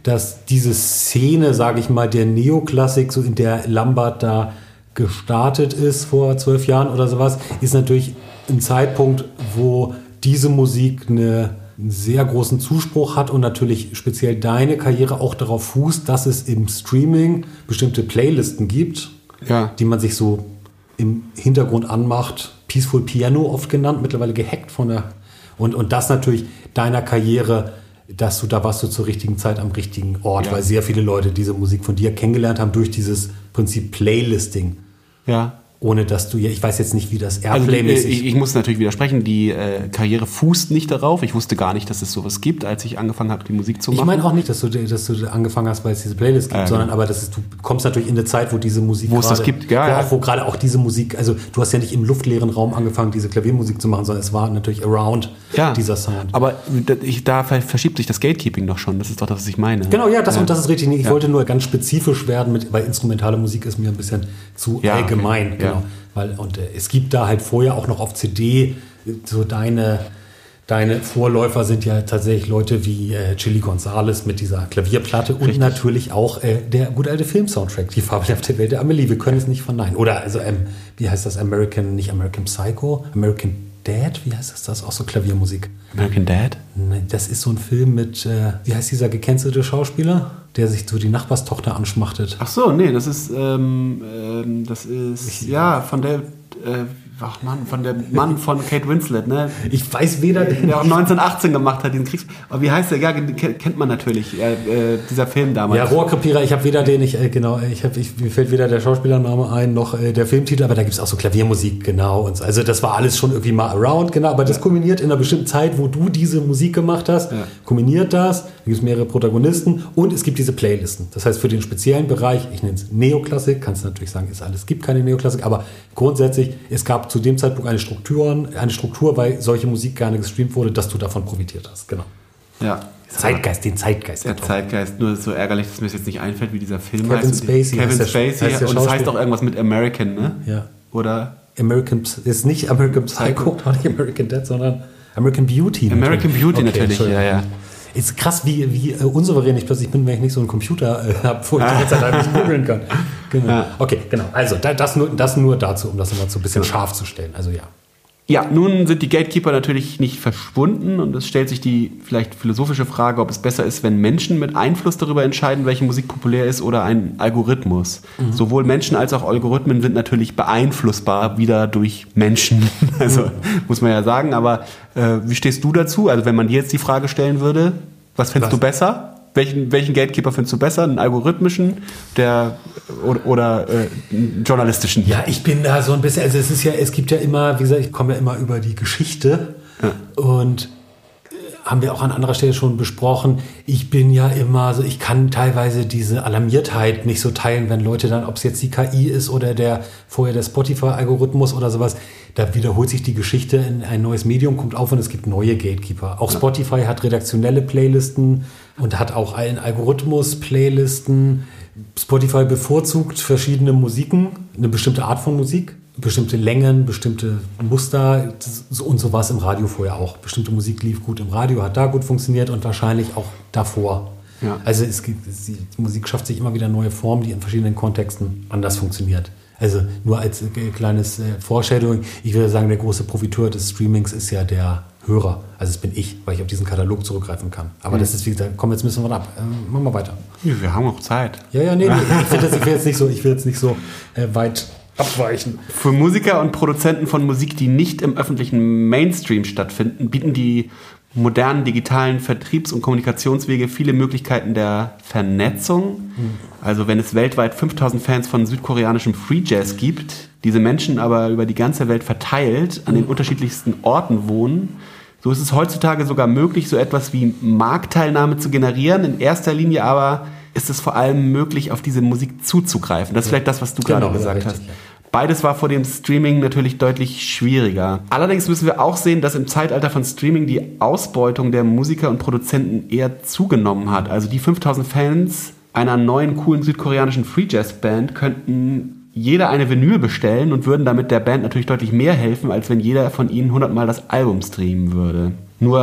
dass diese Szene, sage ich mal, der Neoklassik, so in der Lambert da gestartet ist vor zwölf Jahren oder sowas, ist natürlich ein Zeitpunkt, wo diese Musik eine, einen sehr großen Zuspruch hat und natürlich speziell deine Karriere auch darauf fußt, dass es im Streaming bestimmte Playlisten gibt, ja. die man sich so im Hintergrund anmacht. Peaceful Piano oft genannt, mittlerweile gehackt von der... Und, und das natürlich deiner Karriere, dass du da warst du zur richtigen Zeit am richtigen Ort, ja. weil sehr viele Leute diese Musik von dir kennengelernt haben durch dieses Prinzip Playlisting. Ja. Ohne dass du, ja, ich weiß jetzt nicht, wie das Airplay-mäßig... Also, ich, ich muss natürlich widersprechen, die äh, Karriere fußt nicht darauf. Ich wusste gar nicht, dass es sowas gibt, als ich angefangen habe, die Musik zu machen. Ich meine auch nicht, dass du, dass du angefangen hast, weil es diese Playlist gibt, äh, sondern aber dass es, du kommst natürlich in eine Zeit, wo diese Musik wo es das gibt, ja, wo, ja. Auch, wo gerade auch diese Musik, also du hast ja nicht im luftleeren Raum angefangen, diese Klaviermusik zu machen, sondern es war natürlich around ja, dieser Sound. Aber da, ich, da verschiebt sich das Gatekeeping doch schon, das ist doch das, was ich meine. Genau, ja, das, ja. und das ist richtig. Ich ja. wollte nur ganz spezifisch werden, mit, weil instrumentale Musik ist mir ein bisschen zu ja, allgemein. Okay. Genau. Ja. Weil, und äh, es gibt da halt vorher auch noch auf C D, so deine, deine Vorläufer sind ja tatsächlich Leute wie äh, Chili Gonzales mit dieser Klavierplatte und Richtig. natürlich auch äh, der gute alte Film-Soundtrack, die fabelhafte Welt der Amelie, wir können es nicht verneinen. Oder also, ähm, wie heißt das, American, nicht American Psycho, American Dad, wie heißt das, das ist auch so Klaviermusik. American Dad? Nein, das ist so ein Film mit, äh, wie heißt dieser gecancelte Schauspieler, der sich so die Nachbarstochter anschmachtet. Ach so, nee, das ist, ähm, ähm, das ist, ich, ja, von der, äh, ach Mann, von der Mann von Kate Winslet, ne? Ich weiß weder... Der auch neunzehnhundertachtzehn gemacht hat, diesen Kriegs... Aber wie heißt der? Ja, kennt man natürlich, äh, äh, dieser Film damals. Ja, Rohrkrepierer, ich habe weder den, ich, äh, genau, ich hab, ich, mir fällt weder der Schauspielername ein, noch äh, der Filmtitel, aber da gibt es auch so Klaviermusik, genau. Und so. Also das war alles schon irgendwie mal around, genau, aber das kulminiert in einer bestimmten Zeit, wo du diese Musik gemacht hast, ja. kulminiert das, da gibt es mehrere Protagonisten und es gibt diese Playlisten. Das heißt, für den speziellen Bereich, ich nenne es Neoklassik, kannst du natürlich sagen, ist alles, gibt keine Neoklassik, aber grundsätzlich, es gab zu dem Zeitpunkt eine Struktur, eine Struktur, weil solche Musik gerne gestreamt wurde, dass du davon profitiert hast. Genau. Ja. Zeitgeist, den Zeitgeist. Der Zeitgeist, nur so ärgerlich, dass mir das jetzt nicht einfällt, wie dieser Film Kevin heißt. Spacey. Kevin heißt Spacey. Der, heißt und es heißt auch irgendwas mit American, ne? Ja. Oder? American, ist nicht American Psycho, auch nicht American Dead, sondern American Beauty. American natürlich. Beauty okay, natürlich, ja, ja. Ist krass, wie, wie uh, unsouverän ich plötzlich bin, wenn ich nicht so einen Computer äh, habe, wo ich die ganze Zeit nicht googeln kann. Genau. Ja. Okay, genau. Also da, das, nur, das nur dazu, um das immer so ein bisschen scharf zu stellen. Also ja. Ja, nun sind die Gatekeeper natürlich nicht verschwunden und es stellt sich die vielleicht philosophische Frage, ob es besser ist, wenn Menschen mit Einfluss darüber entscheiden, welche Musik populär ist oder ein Algorithmus. Mhm. Sowohl Menschen als auch Algorithmen sind natürlich beeinflussbar wieder durch Menschen, also mhm. muss man ja sagen, aber äh, wie stehst du dazu? Also wenn man dir jetzt die Frage stellen würde, was findest was? du besser? Welchen, welchen Gatekeeper findest du besser? Einen algorithmischen der, oder, oder äh, einen journalistischen? Ja, ich bin da so ein bisschen, also es ist ja, es gibt ja immer, wie gesagt, ich komme ja immer über die Geschichte ja. und haben wir auch an anderer Stelle schon besprochen. Ich bin ja immer so, ich kann teilweise diese Alarmiertheit nicht so teilen, wenn Leute dann, ob es jetzt die K I ist oder der vorher der Spotify-Algorithmus oder sowas, da wiederholt sich die Geschichte, in ein neues Medium kommt auf und es gibt neue Gatekeeper. Auch ja. Spotify hat redaktionelle Playlisten und hat auch einen Algorithmus-Playlisten. Spotify bevorzugt verschiedene Musiken, eine bestimmte Art von Musik, bestimmte Längen, bestimmte Muster und so war es im Radio vorher auch. Bestimmte Musik lief gut im Radio, hat da gut funktioniert und wahrscheinlich auch davor. Ja. Also es gibt, die Musik schafft sich immer wieder neue Formen, die in verschiedenen Kontexten anders funktioniert. Also nur als kleines äh, Foreshadowing, ich würde sagen, der große Profiteur des Streamings ist ja der Hörer. Also es bin ich, weil ich auf diesen Katalog zurückgreifen kann. Aber mhm. das ist, wie gesagt, komm, jetzt müssen wir ab. Äh, machen wir weiter. Ja, wir haben noch Zeit. Ja, ja, nee, nee ich, will das, ich will jetzt nicht so, ich will jetzt nicht so äh, weit abweichen. Für Musiker und Produzenten von Musik, die nicht im öffentlichen Mainstream stattfinden, bieten die modernen digitalen Vertriebs- und Kommunikationswege viele Möglichkeiten der Vernetzung. Mhm. Also wenn es weltweit fünftausend Fans von südkoreanischem Free Jazz gibt, diese Menschen aber über die ganze Welt verteilt an den unterschiedlichsten Orten wohnen, so ist es heutzutage sogar möglich, so etwas wie Marktteilnahme zu generieren. In erster Linie aber ist es vor allem möglich, auf diese Musik zuzugreifen. Das ist vielleicht das, was du genau, gerade gesagt ja, richtig, hast. Ja. Beides war vor dem Streaming natürlich deutlich schwieriger. Allerdings müssen wir auch sehen, dass im Zeitalter von Streaming die Ausbeutung der Musiker und Produzenten eher zugenommen hat. Also die fünftausend Fans einer neuen, coolen südkoreanischen Free Jazz Band könnten jeder eine Vinyl bestellen und würden damit der Band natürlich deutlich mehr helfen, als wenn jeder von ihnen hundertmal das Album streamen würde. Nur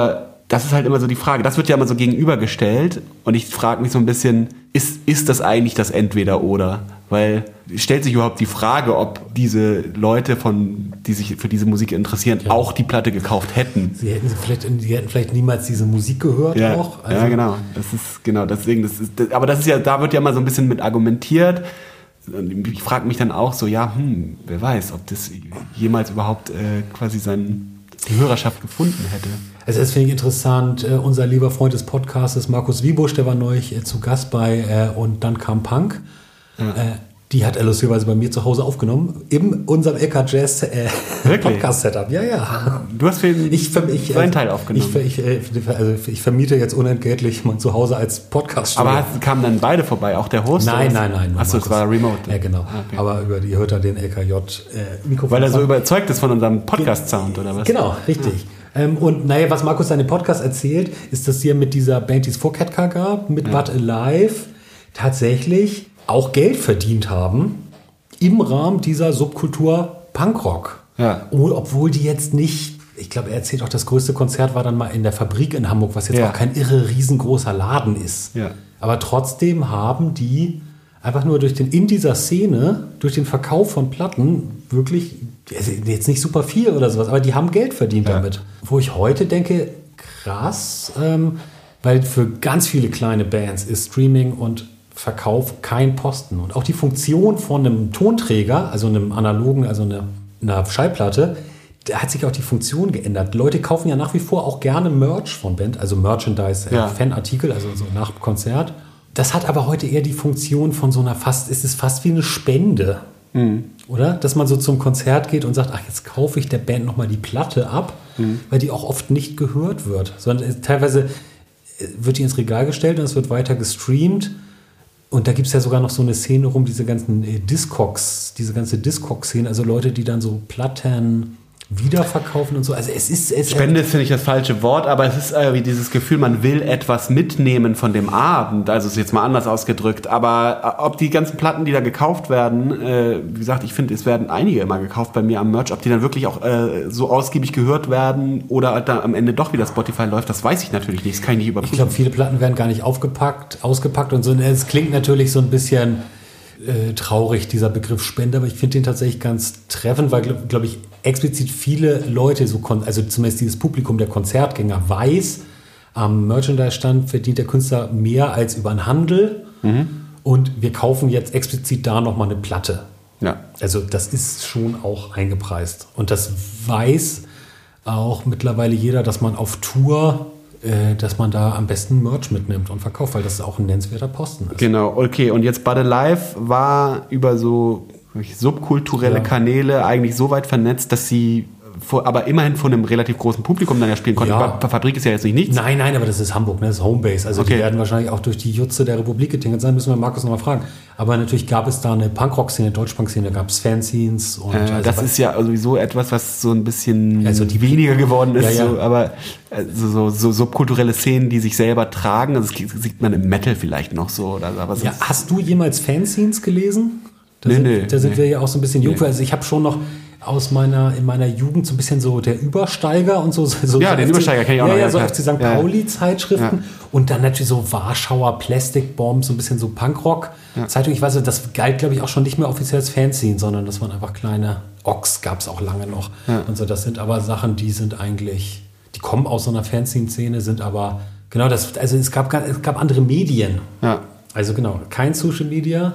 das ist halt immer so die Frage. Das wird ja immer so gegenübergestellt und ich frage mich so ein bisschen, ist, ist das eigentlich das Entweder-Oder? Weil stellt sich überhaupt die Frage, ob diese Leute, von, die sich für diese Musik interessieren, ja. auch die Platte gekauft hätten. Sie hätten, vielleicht, sie hätten vielleicht niemals diese Musik gehört ja. auch. Also ja, genau. Das ist genau deswegen. Das ist, das, aber das ist ja, da wird ja mal so ein bisschen mit argumentiert. Ich frage mich dann auch so, ja, hm, wer weiß, ob das jemals überhaupt äh, quasi sein, die Hörerschaft gefunden hätte. Also das finde ich interessant. Uh, unser lieber Freund des Podcasts, Markus Wiebusch, der war neulich uh, zu Gast bei uh, und dann kam Punk. Ja. Uh, die hat er lustigerweise bei mir zu Hause aufgenommen, in unserem L K Jazz äh, Podcast-Setup. Ja, ja. Du hast für ihn ich, ich, seinen Teil aufgenommen. Ich, ich, also ich vermiete jetzt unentgeltlich mein Zuhause als Podcast-Studio. Aber hast, kamen dann beide vorbei, auch der Host? Nein, nein, nein. Achso, es war remote. Ja, genau. Okay. Aber über die hört er den L K J-Mikrofon. Äh, Weil er so überzeugt ist von unserem Podcast-Sound, oder was? Genau, richtig. Ja. Ähm, und naja, was Markus in dem Podcast erzählt, ist, dass hier mit dieser Band, die es vor Ketka gab, mit ja. But Alive, tatsächlich auch Geld verdient haben im Rahmen dieser Subkultur Punkrock. Ja. Obwohl die jetzt nicht, ich glaube, er erzählt auch, das größte Konzert war dann mal in der Fabrik in Hamburg, was jetzt ja. auch kein irre riesengroßer Laden ist. Ja. Aber trotzdem haben die einfach nur durch den, in dieser Szene, durch den Verkauf von Platten wirklich, jetzt nicht super viel oder sowas, aber die haben Geld verdient ja. damit. Wo ich heute denke, krass, ähm, weil für ganz viele kleine Bands ist Streaming und Verkauf kein Posten. Und auch die Funktion von einem Tonträger, also einem analogen, also einer, einer Schallplatte, da hat sich auch die Funktion geändert. Leute kaufen ja nach wie vor auch gerne Merch von Band, also Merchandise, ja. Fanartikel, also so nach Konzert. Das hat aber heute eher die Funktion von so einer fast, ist es fast wie eine Spende, mhm. oder? Dass man so zum Konzert geht und sagt, ach, jetzt kaufe ich der Band nochmal die Platte ab, mhm. weil die auch oft nicht gehört wird. Sondern teilweise wird die ins Regal gestellt und es wird weiter gestreamt. Und da gibt es ja sogar noch so eine Szene rum, diese ganzen äh, Discogs, diese ganze Discog-Szene, also Leute, die dann so Platten wiederverkaufen und so. Also es ist... Es Spende ist, finde ich, das falsche Wort, aber es ist äh, wie dieses Gefühl, man will etwas mitnehmen von dem Abend. Also es ist jetzt mal anders ausgedrückt. Aber äh, ob die ganzen Platten, die da gekauft werden, äh, wie gesagt, ich finde, es werden einige immer gekauft bei mir am Merch, ob die dann wirklich auch äh, so ausgiebig gehört werden oder da am Ende doch wieder Spotify läuft, das weiß ich natürlich nicht. Das kann ich nicht überprüfen. Ich glaube, viele Platten werden gar nicht aufgepackt, ausgepackt und so. Es klingt natürlich so ein bisschen äh, traurig, dieser Begriff Spende, aber ich finde den tatsächlich ganz treffend, weil, glaube glaub ich, explizit viele Leute, so also zumindest dieses Publikum der Konzertgänger, weiß, am Merchandise-Stand verdient der Künstler mehr als über einen Handel mhm. und wir kaufen jetzt explizit da nochmal eine Platte. Ja. Also das ist schon auch eingepreist. Und das weiß auch mittlerweile jeder, dass man auf Tour, äh, dass man da am besten Merch mitnimmt und verkauft, weil das auch ein nennenswerter Posten ist. Genau, okay. Und jetzt But Alive war über so subkulturelle ja. Kanäle eigentlich so weit vernetzt, dass sie vor, aber immerhin von einem relativ großen Publikum dann ja spielen konnten. Ja. Die Fabrik ist ja jetzt nicht nichts. Nein, nein, aber das ist Hamburg, ne? Das ist Homebase. Also okay. Die werden wahrscheinlich auch durch die Jutze der Republik getingelt sein, müssen wir Markus nochmal fragen. Aber natürlich gab es da eine Punkrock-Szene, Deutschpunk-Szene, gab es Fanzines. Und äh, also das ist ja sowieso etwas, was so ein bisschen also die, weniger geworden ist. Ja, ja. So, aber also so, so subkulturelle Szenen, die sich selber tragen, also das sieht man im Metal vielleicht noch so. Oder, aber ja, hast du jemals Fanzines gelesen? Da nee, sind, nee, da sind nee. wir ja auch so ein bisschen jung. Nee. Also ich habe schon noch aus meiner, in meiner Jugend so ein bisschen so der Übersteiger und so. so ja, so den F C, Übersteiger kenne ich auch ja, noch. Ja, so F C Sankt ja. Pauli-Zeitschriften ja. und dann natürlich so Warschauer Plastic Bomb, so ein bisschen so Punkrock-Zeitung. Ja. Ich weiß nicht, das galt, glaube ich, auch schon nicht mehr offiziell als Fanzine, sondern das waren einfach kleine Ochs, gab es auch lange noch. Ja. Und so, das sind aber Sachen, die sind eigentlich, die kommen aus so einer Fanzine-Szene, sind aber, genau, das, also es gab, es gab andere Medien. Ja. Also genau, kein Social Media,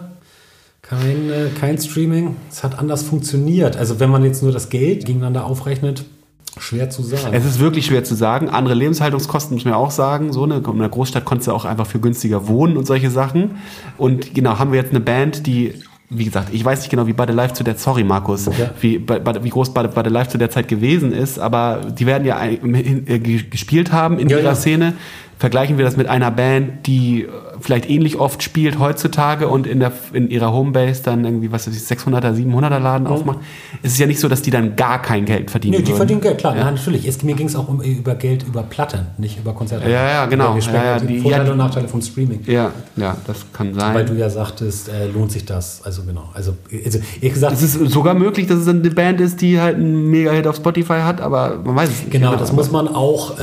Kein, äh, kein Streaming. Es hat anders funktioniert. Also wenn man jetzt nur das Geld gegeneinander aufrechnet, schwer zu sagen. Es ist wirklich schwer zu sagen. Andere Lebenshaltungskosten muss man ja auch sagen. So, ne? In einer Großstadt konntest du auch einfach für günstiger wohnen und solche Sachen. Und genau, haben wir jetzt eine Band, die, wie gesagt, ich weiß nicht genau, wie But Alive zu der, sorry Markus, ja. wie, wie groß But Alive zu der Zeit gewesen ist, aber die werden ja gespielt haben in ja, ihrer ja. Szene. Vergleichen wir das mit einer Band, die vielleicht ähnlich oft spielt heutzutage und in, der, in ihrer Homebase dann irgendwie, was weiß ich, sechshunderter, siebenhunderter Laden mhm. aufmacht. Es ist ja nicht so, dass die dann gar kein Geld verdienen. Nee, die würden. verdienen Geld, klar. Ja. Ja, natürlich. Es, mir ging es auch um, über Geld über Platten, nicht über Konzerte. Ja, ja, genau. Wir ja, ja, die die Vorteile ja, und Nachteile vom Streaming. Ja, ja, das kann sein. Weil du ja sagtest, äh, lohnt sich das. Also genau. Also, also ehrlich gesagt, es ist sogar möglich, dass es eine Band ist, die halt einen Mega-Hit auf Spotify hat, aber man weiß es nicht. Genau, genau, das muss man auch, äh,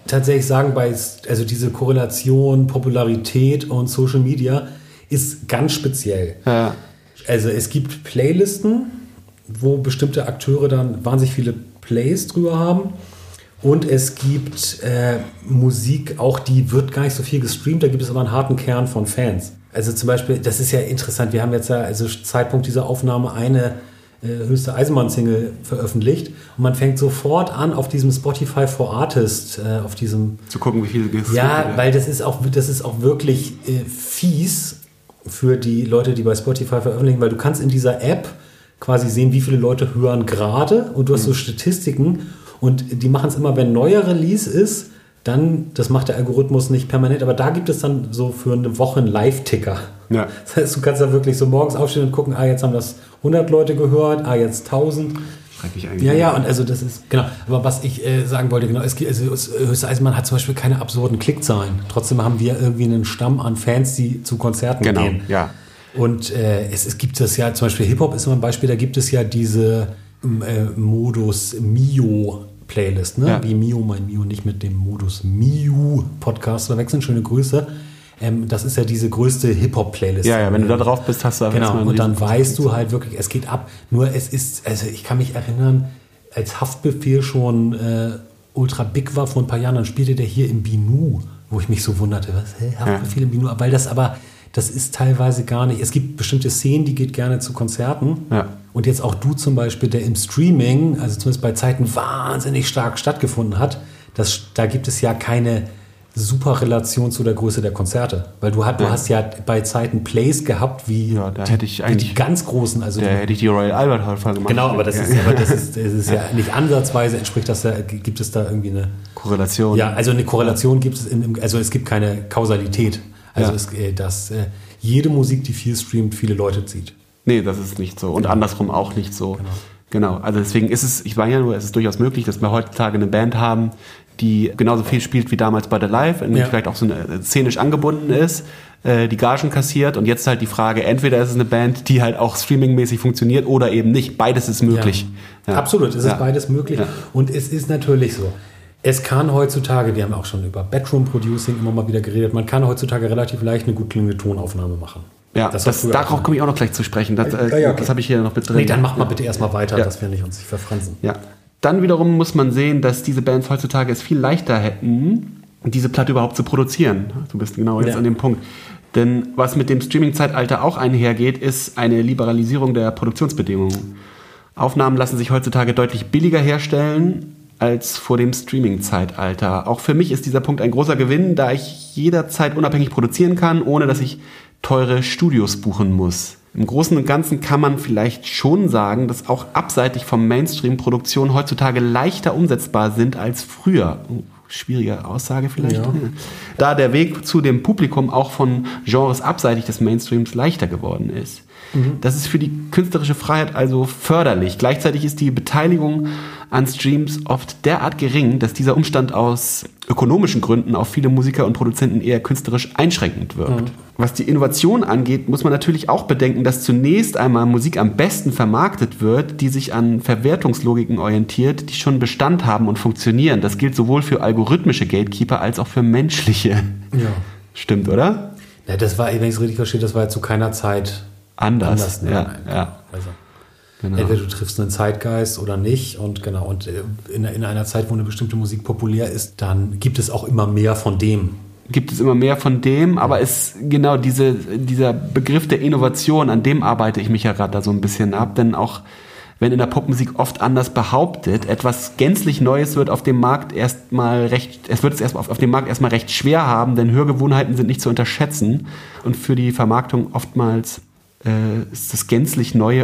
tatsächlich sagen, bei, also diese Korrelation, Popularität und Social Media ist ganz speziell. Ja. Also es gibt Playlisten, wo bestimmte Akteure dann wahnsinnig viele Plays drüber haben. Und es gibt äh, Musik, auch die wird gar nicht so viel gestreamt, da gibt es aber einen harten Kern von Fans. Also zum Beispiel, das ist ja interessant, wir haben jetzt ja, also Zeitpunkt dieser Aufnahme, eine äh, höchste Eisenbahn-Single veröffentlicht und man fängt sofort an, auf diesem Spotify for Artist, äh, auf diesem... Zu gucken, wie viele gestreamt Ja, werden. weil das ist auch, das ist auch wirklich äh, fies für die Leute, die bei Spotify veröffentlichen, weil du kannst in dieser App quasi sehen, wie viele Leute hören gerade und du hast so Statistiken und die machen es immer, wenn ein neuer Release ist, dann, das macht der Algorithmus nicht permanent, aber da gibt es dann so für eine Woche einen Live-Ticker. Ja. Das heißt, du kannst da wirklich so morgens aufstehen und gucken, ah, jetzt haben das hundert Leute gehört, ah, jetzt tausend. Schrecklich eigentlich. Ja, ja, und also das ist, genau, aber was ich äh, sagen wollte, genau, es gibt, also Höchste Eisenbahn hat zum Beispiel keine absurden Klickzahlen. Trotzdem haben wir irgendwie einen Stamm an Fans, die zu Konzerten Genau, gehen. ja. Und äh, es, es gibt das ja, zum Beispiel Hip-Hop ist immer ein Beispiel, da gibt es ja diese äh, Modus Mio Playlist, ne? Ja. Wie Mio, mein Mio, nicht mit dem Modus Mio Podcast verwechseln. Schöne Grüße. Ähm, das ist ja diese größte Hip-Hop-Playlist. Ja, ja, wenn du da drauf bist, hast du Genau, erstmal einen und dann riesen- weißt du halt wirklich, es geht ab. Nur es ist, also ich kann mich erinnern, als Haftbefehl schon äh, ultra big war vor ein paar Jahren, dann spielte der hier im Binu, wo ich mich so wunderte, was, hä, Haftbefehl Ja. im Binu, weil das aber, das ist teilweise gar nicht, es gibt bestimmte Szenen, die geht gerne zu Konzerten. Ja. Und jetzt auch du zum Beispiel, der im Streaming, also zumindest bei Zeiten wahnsinnig stark stattgefunden hat, das, da gibt es ja keine super Relation zu der Größe der Konzerte. Weil du, hat, du Ja. hast ja bei Zeiten Plays gehabt, wie Ja, da die, hätte ich die, eigentlich- die ganz großen. Also Da die, hätte ich die Royal Albert Hall Folge gemacht. genau, aber das ja. ist, aber das ist, das ist ja nicht ansatzweise, entspricht das da, gibt es da irgendwie eine... Korrelation. Ja, also eine Korrelation gibt es, in, im- also es gibt keine Kausalität. Also Ja. es, äh, dass äh, jede Musik, die viel streamt, viele Leute zieht. Nee, das ist nicht so. Und andersrum auch nicht so. Genau. Genau. Also deswegen ist es, ich war ja nur, es ist durchaus möglich, dass wir heutzutage eine Band haben, die genauso viel spielt wie damals bei The Live, und Ja. vielleicht auch so eine, szenisch angebunden ist, äh, die Gagen kassiert, und jetzt halt die Frage, entweder ist es eine Band, die halt auch streamingmäßig funktioniert oder eben nicht. Beides ist möglich. Ja. Ja. Absolut, es Ja. ist beides möglich. Ja. Und es ist natürlich so. Es kann heutzutage, wir haben auch schon über Bedroom Producing immer mal wieder geredet, man kann heutzutage relativ leicht eine gut klingende Tonaufnahme machen. Ja, Das das hast du darauf ja- komme ich auch noch gleich zu sprechen. Das, äh, Ja, ja, okay. das habe ich hier noch mit drin. Nee, dann mach mal bitte erstmal weiter, Ja. dass wir nicht uns nicht verfransen. Ja. Dann wiederum muss man sehen, dass diese Bands heutzutage es viel leichter hätten, diese Platte überhaupt zu produzieren. Du bist genau jetzt Ja. an dem Punkt. Denn was mit dem Streaming-Zeitalter auch einhergeht, ist eine Liberalisierung der Produktionsbedingungen. Aufnahmen lassen sich heutzutage deutlich billiger herstellen als vor dem Streaming-Zeitalter. Auch für mich ist dieser Punkt ein großer Gewinn, da ich jederzeit unabhängig produzieren kann, ohne dass ich teure Studios buchen muss. Im Großen und Ganzen kann man vielleicht schon sagen, dass auch abseitig vom Mainstream Produktionen heutzutage leichter umsetzbar sind als früher. Oh, schwierige Aussage vielleicht. Ja. Da der Weg zu dem Publikum auch von Genres abseitig des Mainstreams leichter geworden ist. Das ist für die künstlerische Freiheit also förderlich. Gleichzeitig ist die Beteiligung an Streams oft derart gering, dass dieser Umstand aus ökonomischen Gründen auf viele Musiker und Produzenten eher künstlerisch einschränkend wirkt. Mhm. Was die Innovation angeht, muss man natürlich auch bedenken, dass zunächst einmal Musik am besten vermarktet wird, die sich an Verwertungslogiken orientiert, die schon Bestand haben und funktionieren. Das gilt sowohl für algorithmische Gatekeeper als auch für menschliche. Ja. Stimmt, oder? Ja, das war, wenn ich es richtig verstehe, das war ja zu keiner Zeit Anders. anders. Ne? Ja, Nein, ja. Also, Genau. entweder du triffst einen Zeitgeist oder nicht. Und genau, und äh, in, in einer Zeit, wo eine bestimmte Musik populär ist, dann gibt es auch immer mehr von dem. Gibt es immer mehr von dem, aber es genau diese, dieser Begriff der Innovation, an dem arbeite ich mich ja gerade da so ein bisschen ab, denn auch wenn in der Popmusik oft anders behauptet, etwas gänzlich Neues wird auf dem Markt erstmal recht, es wird es erstmal auf, auf dem Markt erstmal recht schwer haben, denn Hörgewohnheiten sind nicht zu unterschätzen und für die Vermarktung oftmals äh, ist das gänzlich Neue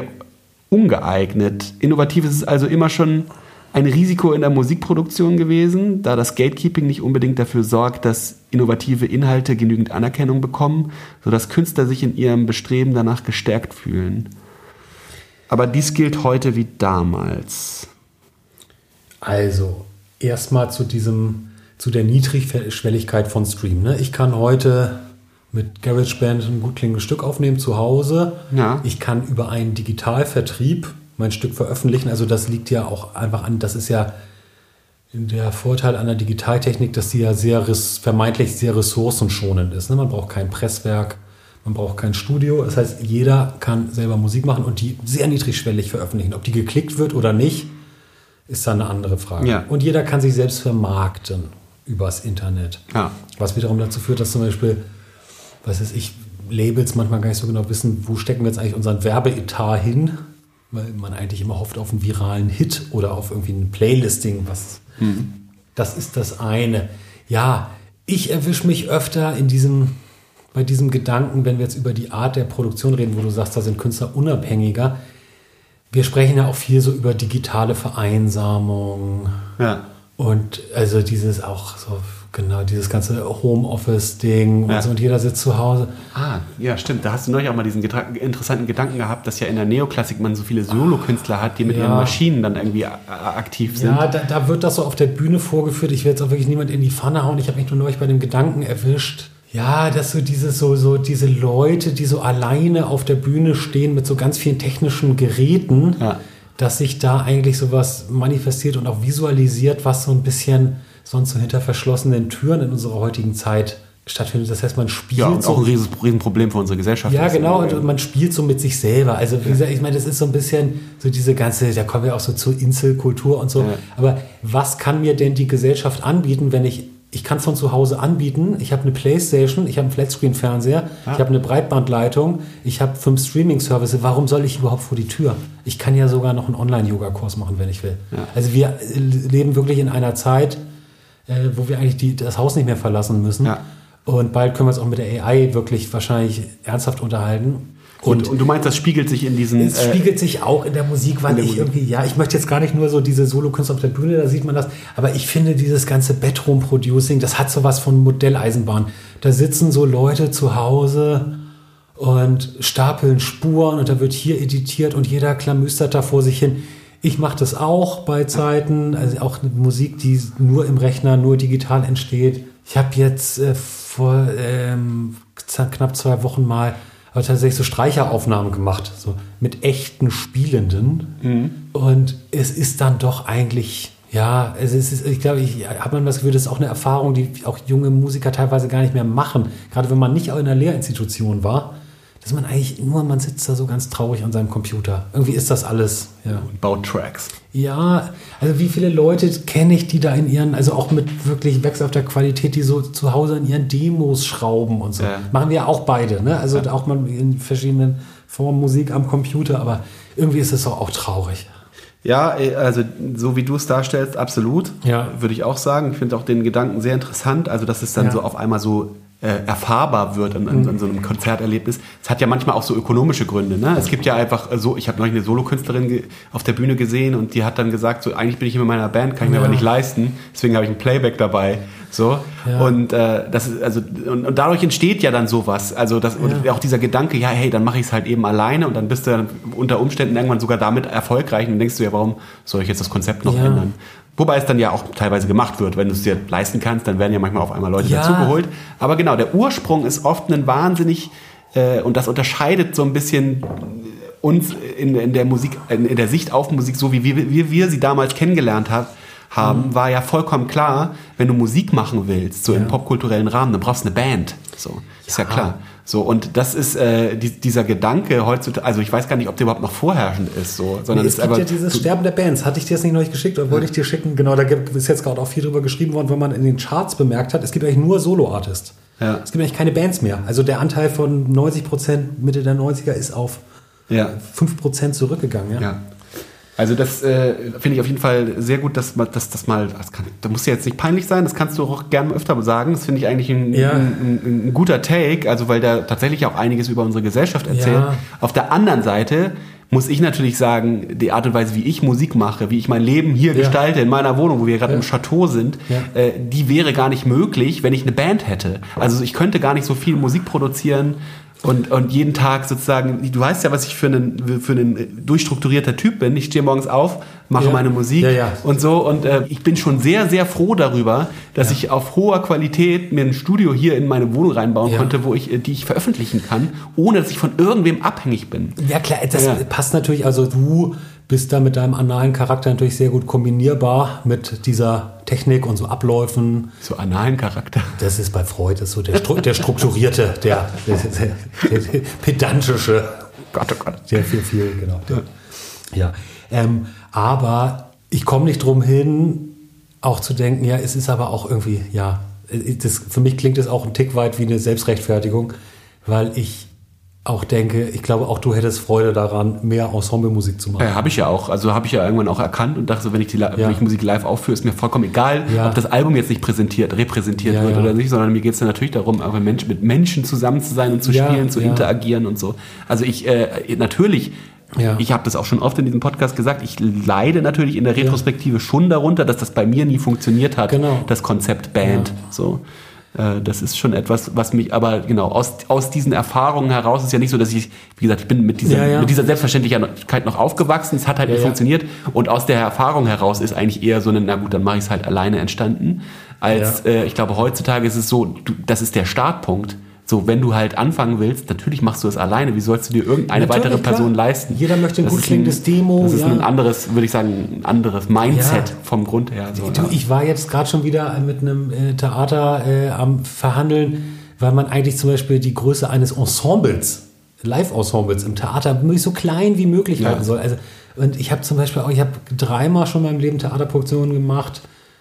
ungeeignet. Innovativ ist es also immer schon ein Risiko in der Musikproduktion gewesen, da das Gatekeeping nicht unbedingt dafür sorgt, dass innovative Inhalte genügend Anerkennung bekommen, sodass Künstler sich in ihrem Bestreben danach gestärkt fühlen. Aber dies gilt heute wie damals. Also, erstmal zu diesem, zu der Niedrigschwelligkeit von Stream. Ne? Ich kann heute mit GarageBand ein gut klingendes Stück aufnehmen zu Hause. Ja. Ich kann über einen Digitalvertrieb mein Stück veröffentlichen. Also das liegt ja auch einfach an, das ist ja der Vorteil an der Digitaltechnik, dass sie ja sehr vermeintlich sehr ressourcenschonend ist. Man braucht kein Presswerk, man braucht kein Studio. Das heißt, jeder kann selber Musik machen und die sehr niedrigschwellig veröffentlichen. Ob die geklickt wird oder nicht, ist dann eine andere Frage. Ja. Und jeder kann sich selbst vermarkten übers Internet. Ja. Was wiederum dazu führt, dass zum Beispiel, was weiß ich, Labels manchmal gar nicht so genau wissen, wo stecken wir jetzt eigentlich unseren Werbeetat hin, weil man eigentlich immer hofft auf einen viralen Hit oder auf irgendwie ein Playlisting. Was, mhm. Das ist das eine. Ja, ich erwische mich öfter in diesem, bei diesem Gedanken, wenn wir jetzt über die Art der Produktion reden, wo du sagst, da sind Künstler unabhängiger. Wir sprechen ja auch viel so über digitale Vereinsamung. Ja. Und also dieses auch so, genau, dieses ganze Homeoffice-Ding und ja. so, und jeder sitzt zu Hause. Ah, ja, stimmt. Da hast du neulich auch mal diesen getra- interessanten Gedanken gehabt, dass ja in der Neoklassik man so viele Solokünstler hat, die mit ja. ihren Maschinen dann irgendwie a- aktiv sind. Ja, da, da wird das so auf der Bühne vorgeführt. Ich will jetzt auch wirklich niemand in die Pfanne hauen. Ich habe mich nur neulich bei dem Gedanken erwischt. Ja, dass so diese, so, so diese Leute, die so alleine auf der Bühne stehen mit so ganz vielen technischen Geräten, ja. dass sich da eigentlich sowas manifestiert und auch visualisiert, was so ein bisschen sonst so hinter verschlossenen Türen in unserer heutigen Zeit stattfindet. Das heißt, man spielt ja, und so... auch ein riesen, Riesenproblem für unsere Gesellschaft. Ja, genau, und, und man spielt so mit sich selber. Also wie gesagt, ich meine, das ist so ein bisschen so diese ganze, da kommen wir auch so zur Inselkultur und so. Ja. Aber was kann mir denn die Gesellschaft anbieten, wenn ich... Ich kann es von zu Hause anbieten. Ich habe eine Playstation, ich habe einen Flatscreen-Fernseher, ah. ich habe eine Breitbandleitung, ich habe fünf Streaming-Services. Warum soll ich überhaupt vor die Tür? Ich kann ja sogar noch einen Online-Yoga-Kurs machen, wenn ich will. Ja. Also wir leben wirklich in einer Zeit, äh, wo wir eigentlich die, das Haus nicht mehr verlassen müssen. Ja. Und bald können wir uns auch mit der A I wirklich wahrscheinlich ernsthaft unterhalten. Und, und, und du meinst, das spiegelt sich in diesen... Es spiegelt äh, sich auch in der Musik, weil ich Musik. irgendwie, ja, ich möchte jetzt gar nicht nur so diese Solokünstler auf der Bühne, da sieht man das, aber ich finde dieses ganze Bedroom-Producing, das hat sowas von Modelleisenbahn. Da sitzen so Leute zu Hause und stapeln Spuren und da wird hier editiert und jeder klamüstert da vor sich hin. Ich mache das auch bei Zeiten, also auch Musik, die nur im Rechner, nur digital entsteht. Ich habe jetzt äh, vor ähm, knapp zwei Wochen mal aber tatsächlich so Streicheraufnahmen gemacht, so mit echten Spielenden. Mhm. Und es ist dann doch eigentlich, ja, es ist, ich glaube, ich habe das Gefühl, das ist auch eine Erfahrung, die auch junge Musiker teilweise gar nicht mehr machen. Gerade wenn man nicht auch in einer Lehrinstitution war, dass man eigentlich nur, man sitzt da so ganz traurig an seinem Computer. Irgendwie ist das alles. Ja. Und baut Tracks. Ja, also wie viele Leute kenne ich, die da in ihren, also auch mit wirklich wechselhafter Qualität, die so zu Hause in ihren Demos schrauben und so. Ja. Machen wir ja auch beide, ne? Also ja. auch mal in verschiedenen Formen Musik am Computer, aber irgendwie ist es doch auch traurig. Ja, also so wie du es darstellst, absolut, ja. würde ich auch sagen. Ich finde auch den Gedanken sehr interessant, also dass es dann ja. so auf einmal so Äh, erfahrbar wird an, an, an so einem Konzerterlebnis. Es hat ja manchmal auch so ökonomische Gründe. Ne? Es gibt ja einfach so, ich habe neulich eine Solokünstlerin ge- auf der Bühne gesehen und die hat dann gesagt, so eigentlich bin ich in meiner Band, kann ich mir ja. aber nicht leisten, deswegen habe ich ein Playback dabei. So. Ja. Und äh, das ist, also und, und dadurch entsteht ja dann sowas. Also das, und ja. auch dieser Gedanke, ja, hey, dann mache ich es halt eben alleine und dann bist du dann unter Umständen irgendwann sogar damit erfolgreich und dann denkst du ja, warum soll ich jetzt das Konzept noch ja. ändern? Wobei es dann ja auch teilweise gemacht wird. Wenn du es dir leisten kannst, dann werden ja manchmal auf einmal Leute ja. dazugeholt. Aber genau, der Ursprung ist oft ein wahnsinnig, äh, und das unterscheidet so ein bisschen uns in, in der Musik, in, in der Sicht auf Musik, so wie wir, wie wir sie damals kennengelernt haben, haben, mhm. war ja vollkommen klar, wenn du Musik machen willst, so ja. im popkulturellen Rahmen, dann brauchst du eine Band. So, ist ja, ja klar. So, und das ist äh, die, dieser Gedanke heutzutage, also ich weiß gar nicht, ob der überhaupt noch vorherrschend ist. So, sondern nee, es, es gibt aber, ja dieses du, Sterben der Bands. Hatte ich dir das nicht neulich geschickt oder wollte ja. ich dir schicken? Genau, da ist jetzt gerade auch viel drüber geschrieben worden, wenn man in den Charts bemerkt hat, es gibt eigentlich nur Solo-Artists. Ja. Es gibt eigentlich keine Bands mehr. Also der Anteil von neunzig Prozent Mitte der neunziger ist auf ja. fünf Prozent zurückgegangen. Ja. ja. Also das äh, finde ich auf jeden Fall sehr gut, dass man das, das mal, das kann, da muss ja jetzt nicht peinlich sein, das kannst du auch gerne öfter sagen. Das finde ich eigentlich ein, ja. ein, ein, ein guter Take, also weil der tatsächlich auch einiges über unsere Gesellschaft erzählt. Ja. Auf der anderen Seite muss ich natürlich sagen, die Art und Weise, wie ich Musik mache, wie ich mein Leben hier ja. gestalte, in meiner Wohnung, wo wir gerade ja. im Chateau sind, ja. äh, die wäre gar nicht möglich, wenn ich eine Band hätte. Also ich könnte gar nicht so viel Musik produzieren, Und, und jeden Tag sozusagen, du weißt ja, was ich für einen, für einen durchstrukturierter Typ bin. Ich stehe morgens auf, mache ja. meine Musik ja, ja. und so. Und äh, ich bin schon sehr, sehr froh darüber, dass ja. ich auf hoher Qualität mir ein Studio hier in meine Wohnung reinbauen ja. konnte, wo ich, die ich veröffentlichen kann, ohne dass ich von irgendwem abhängig bin. Ja klar, das ja. passt natürlich. Also du bist da mit deinem analen Charakter natürlich sehr gut kombinierbar mit dieser Technik und so Abläufen. So analen Charakter. Das ist bei Freud ist so der, der strukturierte, der, der, der, der pedantische. Gott, oh Gott. Der viel, viel, genau. Der, ja, ähm, aber ich komme nicht drum hin, auch zu denken, ja, es ist aber auch irgendwie, ja, das, für mich klingt es auch ein Tick weit wie eine Selbstrechtfertigung, weil ich auch denke, ich glaube auch du hättest Freude daran, mehr Ensemblemusik zu machen. Ja, habe ich ja auch. Also habe ich ja irgendwann auch erkannt und dachte so, wenn ich die ja. wenn ich Musik live aufführe, ist mir vollkommen egal, ja. ob das Album jetzt nicht präsentiert, repräsentiert ja, wird ja. oder nicht, sondern mir geht es dann natürlich darum, einfach Mensch, mit Menschen zusammen zu sein und zu ja, spielen, zu ja. interagieren und so. Also ich, äh, natürlich, ja. ich habe das auch schon oft in diesem Podcast gesagt, ich leide natürlich in der Retrospektive ja. schon darunter, dass das bei mir nie funktioniert hat, genau. das Konzept Band. Ja. So. Das ist schon etwas, was mich, aber genau, aus, aus diesen Erfahrungen heraus ist ja nicht so, dass ich, wie gesagt, ich bin mit dieser, ja, ja. mit dieser Selbstverständlichkeit noch aufgewachsen, es hat halt ja, nicht ja. funktioniert und aus der Erfahrung heraus ist eigentlich eher so eine, na gut, dann mache ich es halt alleine entstanden, als, ja. äh, ich glaube, heutzutage ist es so, du, das ist der Startpunkt. So, wenn du halt anfangen willst, natürlich machst du es alleine. Wie sollst du dir irgendeine natürlich, weitere Person klar. leisten? Jeder möchte ein gut klingendes Demo. Das ist ja. ein anderes, würde ich sagen, ein anderes Mindset ja. vom Grund her. So, du, ja. Ich war jetzt gerade schon wieder mit einem äh, Theater äh, am Verhandeln, weil man eigentlich zum Beispiel die Größe eines Ensembles, Live-Ensembles im Theater möglichst so klein wie möglich ja. halten soll. Also, und ich habe zum Beispiel auch, ich habe dreimal schon in meinem Leben Theaterproduktionen gemacht,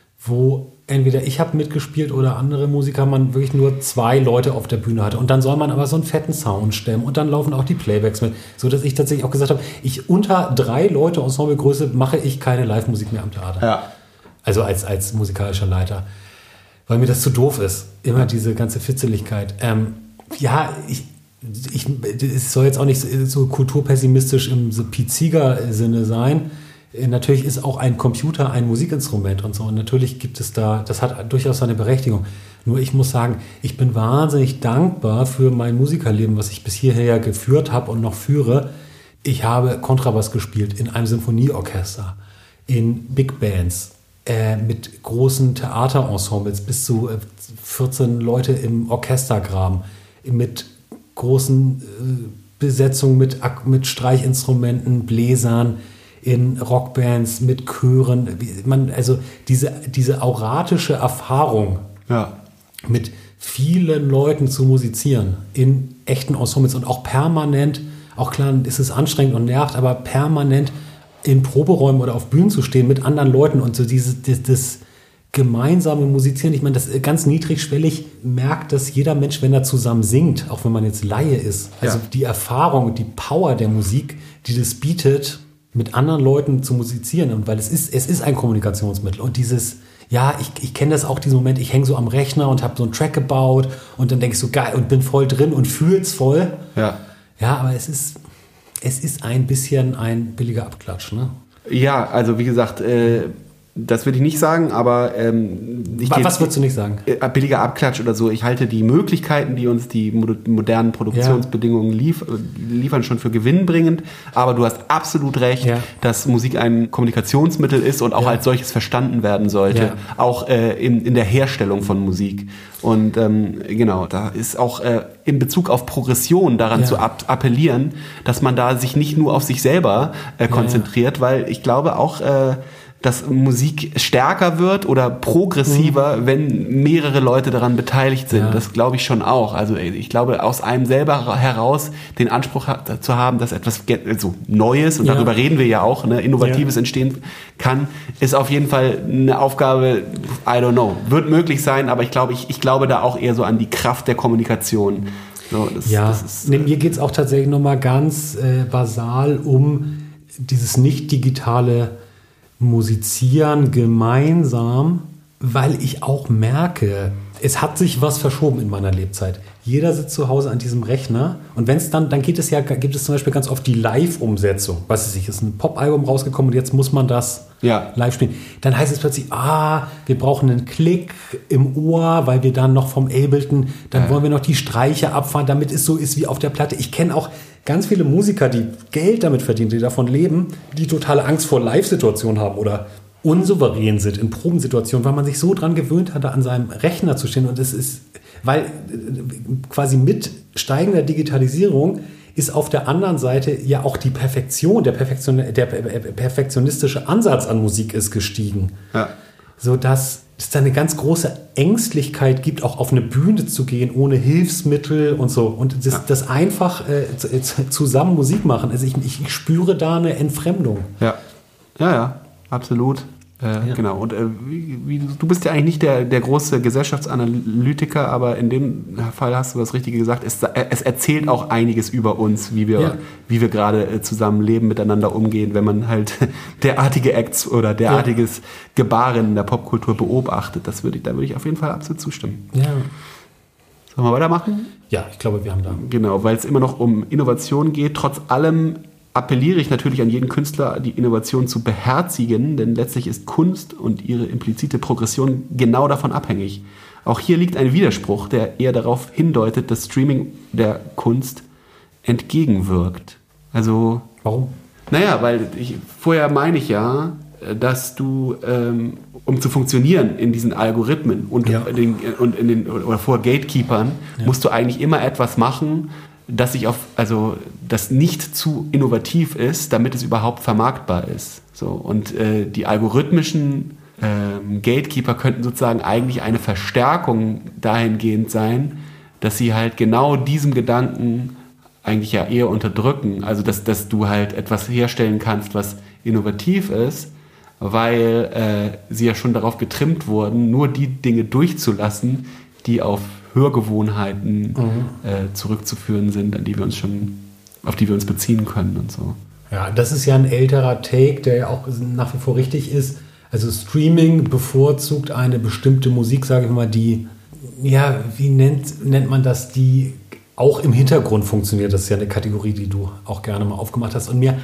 wo entweder ich habe mitgespielt oder andere Musiker, man wirklich nur zwei Leute auf der Bühne hatte. Und dann soll man aber so einen fetten Sound stemmen und dann laufen auch die Playbacks mit. So dass ich tatsächlich auch gesagt habe, ich unter drei Leute Ensemblegröße mache ich keine Live-Musik mehr am Theater. Ja. Also als, als musikalischer Leiter. Weil mir das zu doof ist. Immer diese ganze Fitzeligkeit. Ähm, ja, ich, ich, es soll jetzt auch nicht so, so kulturpessimistisch im so Pete Seeger-Sinne sein. Natürlich ist auch ein Computer ein Musikinstrument und so. Und natürlich gibt es da, das hat durchaus seine Berechtigung. Nur ich muss sagen, ich bin wahnsinnig dankbar für mein Musikerleben, was ich bis hierher geführt habe und noch führe. Ich habe Kontrabass gespielt in einem Symphonieorchester, in Big Bands, äh, mit großen Theaterensembles, bis zu äh, vierzehn Leute im Orchestergraben, mit großen äh, Besetzungen, mit, mit Streichinstrumenten, Bläsern, in Rockbands, mit Chören, man, also diese, diese auratische Erfahrung, ja. mit vielen Leuten zu musizieren, in echten Ensembles und auch permanent, auch klar ist es anstrengend und nervt, aber permanent in Proberäumen oder auf Bühnen zu stehen mit anderen Leuten und so dieses, das, das gemeinsame Musizieren, ich meine, das ganz niedrigschwellig merkt das jeder Mensch, wenn er zusammen singt, auch wenn man jetzt Laie ist. Also ja. die Erfahrung, die Power der Musik, die das bietet, mit anderen Leuten zu musizieren. Und weil es ist, es ist ein Kommunikationsmittel. Und dieses, ja, ich, ich kenne das auch, diesen Moment, ich hänge so am Rechner und habe so einen Track gebaut und dann denke ich so, geil, und bin voll drin und fühl's voll. Ja. Ja, aber es ist, es ist ein bisschen ein billiger Abklatsch, ne? Ja, also wie gesagt, äh, das würde ich nicht sagen, aber ähm, ich was würdest du nicht sagen? Äh, billiger Abklatsch oder so. Ich halte die Möglichkeiten, die uns die modernen Produktionsbedingungen ja. lief, liefern, schon für gewinnbringend. Aber du hast absolut recht, ja. dass Musik ein Kommunikationsmittel ist und auch ja. als solches verstanden werden sollte. Ja. Auch äh, in, in der Herstellung von Musik. Und ähm, genau, da ist auch äh, in Bezug auf Progression daran ja. zu ab- appellieren, dass man da sich nicht nur auf sich selber äh, konzentriert, ja. weil ich glaube auch, äh, dass Musik stärker wird oder progressiver, mhm. wenn mehrere Leute daran beteiligt sind. Ja. Das glaube ich schon auch. Also ich glaube, aus einem selber heraus den Anspruch ha- zu haben, dass etwas also Neues, und ja. darüber reden wir ja auch, ne, Innovatives ja. entstehen kann, ist auf jeden Fall eine Aufgabe, I don't know, wird möglich sein, aber ich glaube, ich, ich glaube da auch eher so an die Kraft der Kommunikation. So, das, ja, das ist, nee, mir geht es auch tatsächlich nochmal ganz äh, basal um dieses nicht-digitale Musizieren gemeinsam, weil ich auch merke, es hat sich was verschoben in meiner Lebzeit. Jeder sitzt zu Hause an diesem Rechner und wenn es dann, dann geht es ja, gibt es zum Beispiel ganz oft die Live-Umsetzung. Weiß ich, ist ein Pop-Album rausgekommen und jetzt muss man das ja. live spielen. Dann heißt es plötzlich, ah, wir brauchen einen Klick im Ohr, weil wir dann noch vom Ableton, dann ja. wollen wir noch die Streicher abfahren, damit es so ist wie auf der Platte. Ich kenne auch ganz viele Musiker, die Geld damit verdienen, die davon leben, die totale Angst vor Live-Situationen haben oder unsouverän sind in Probensituationen, weil man sich so dran gewöhnt hatte, an seinem Rechner zu stehen. Und es ist, weil quasi mit steigender Digitalisierung ist auf der anderen Seite ja auch die Perfektion, der, Perfektion, der perfektionistische Ansatz an Musik ist gestiegen. Ja. sodass es da eine ganz große Ängstlichkeit gibt, auch auf eine Bühne zu gehen, ohne Hilfsmittel und so. Und das, ja. das einfach äh, zusammen Musik machen. Also ich, ich spüre da eine Entfremdung. Ja, ja, ja, absolut. Äh, ja. Genau. Und äh, wie, wie, du bist ja eigentlich nicht der, der große Gesellschaftsanalytiker, aber in dem Fall hast du das Richtige gesagt. Es, es erzählt auch einiges über uns, wie wir, ja. wie wir gerade äh, zusammen leben, miteinander umgehen, wenn man halt derartige Acts oder derartiges ja. Gebaren in der Popkultur beobachtet. Das würde ich, da würde ich auf jeden Fall absolut zustimmen. Ja. Sollen wir weitermachen? Ja, ich glaube, wir haben da. Genau, weil es immer noch um Innovation geht. Trotz allem appelliere ich natürlich an jeden Künstler, die Innovation zu beherzigen, denn letztlich ist Kunst und ihre implizite Progression genau davon abhängig. Auch hier liegt ein Widerspruch, der eher darauf hindeutet, dass Streaming der Kunst entgegenwirkt. Also, warum? Naja, weil ich, vorher meine ich ja, dass du, ähm, um zu funktionieren in diesen Algorithmen und, ja. den, und in den, oder vor Gatekeepern, ja. musst du eigentlich immer etwas machen, dass sich auf, also das nicht zu innovativ ist, damit es überhaupt vermarktbar ist. So, und äh, die algorithmischen ähm, Gatekeeper könnten sozusagen eigentlich eine Verstärkung dahingehend sein, dass sie halt genau diesem Gedanken eigentlich ja eher unterdrücken. Also dass, dass du halt etwas herstellen kannst, was innovativ ist, weil äh, sie ja schon darauf getrimmt wurden, nur die Dinge durchzulassen, die auf Hörgewohnheiten mhm. äh, zurückzuführen sind, an die wir uns schon, auf die wir uns beziehen können und so. Ja, das ist ja ein älterer Take, der ja auch nach wie vor richtig ist. Also Streaming bevorzugt eine bestimmte Musik, sage ich mal, die, ja, wie nennt, nennt man das, die auch im Hintergrund funktioniert. Das ist ja eine Kategorie, die du auch gerne mal aufgemacht hast. Und mir,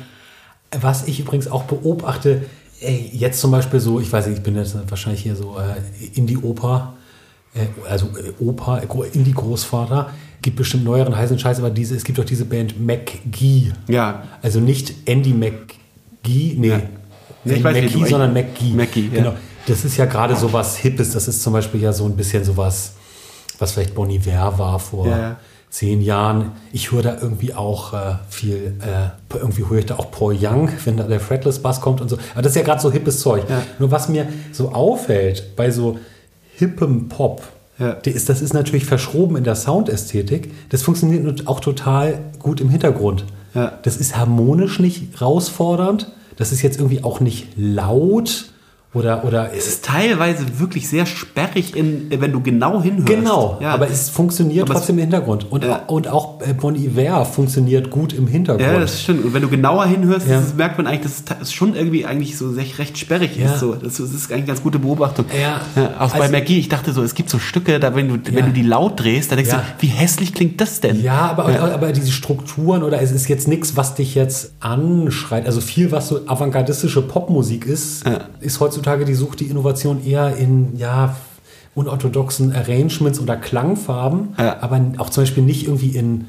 was ich übrigens auch beobachte, ey, jetzt zum Beispiel so, ich weiß nicht, ich bin jetzt wahrscheinlich hier so äh, Indie-Oper, also Opa, Indie-Großvater, gibt bestimmt neueren heißen Scheiß, aber diese, es gibt auch diese Band McGee. Ja. Also nicht Andy McGee, nee, ja. nee ich weiß McGee, nicht, sondern McGee. McGee, ja. Genau. Das ist ja gerade so was Hippes, das ist zum Beispiel ja so ein bisschen sowas, was vielleicht Bon Iver war vor ja, ja. zehn Jahren. Ich höre da irgendwie auch äh, viel, äh, irgendwie höre ich da auch Paul Young, wenn da der Fretless Bass kommt und so. Aber das ist ja gerade so hippes Zeug. Ja. Nur was mir so auffällt bei so hippem Pop, ja. der ist, das ist natürlich verschroben in der Soundästhetik. Das funktioniert auch total gut im Hintergrund. Ja. Das ist harmonisch nicht herausfordernd. Das ist jetzt irgendwie auch nicht laut. Oder, oder es ist teilweise wirklich sehr sperrig, in, wenn du genau hinhörst. Genau, ja. aber es funktioniert aber trotzdem es, im Hintergrund. Und, ja. und auch Bon Iver funktioniert gut im Hintergrund. Ja, das stimmt. Und wenn du genauer hinhörst, ja. das merkt man eigentlich, dass es schon irgendwie eigentlich so recht, recht sperrig ja. ist. So. Das, das ist eigentlich eine ganz gute Beobachtung. Ja. Ja, auch also, bei McGee, ich dachte so, es gibt so Stücke, da wenn du, ja. wenn du die laut drehst, da denkst ja. du, wie hässlich klingt das denn? Ja, aber, ja. aber diese Strukturen oder es ist jetzt nichts, was dich jetzt anschreit. Also viel, was so avantgardistische Popmusik ist, ja. ist heutzutage die Sucht, die Innovation eher in ja, unorthodoxen Arrangements oder Klangfarben, ja. aber auch zum Beispiel nicht irgendwie in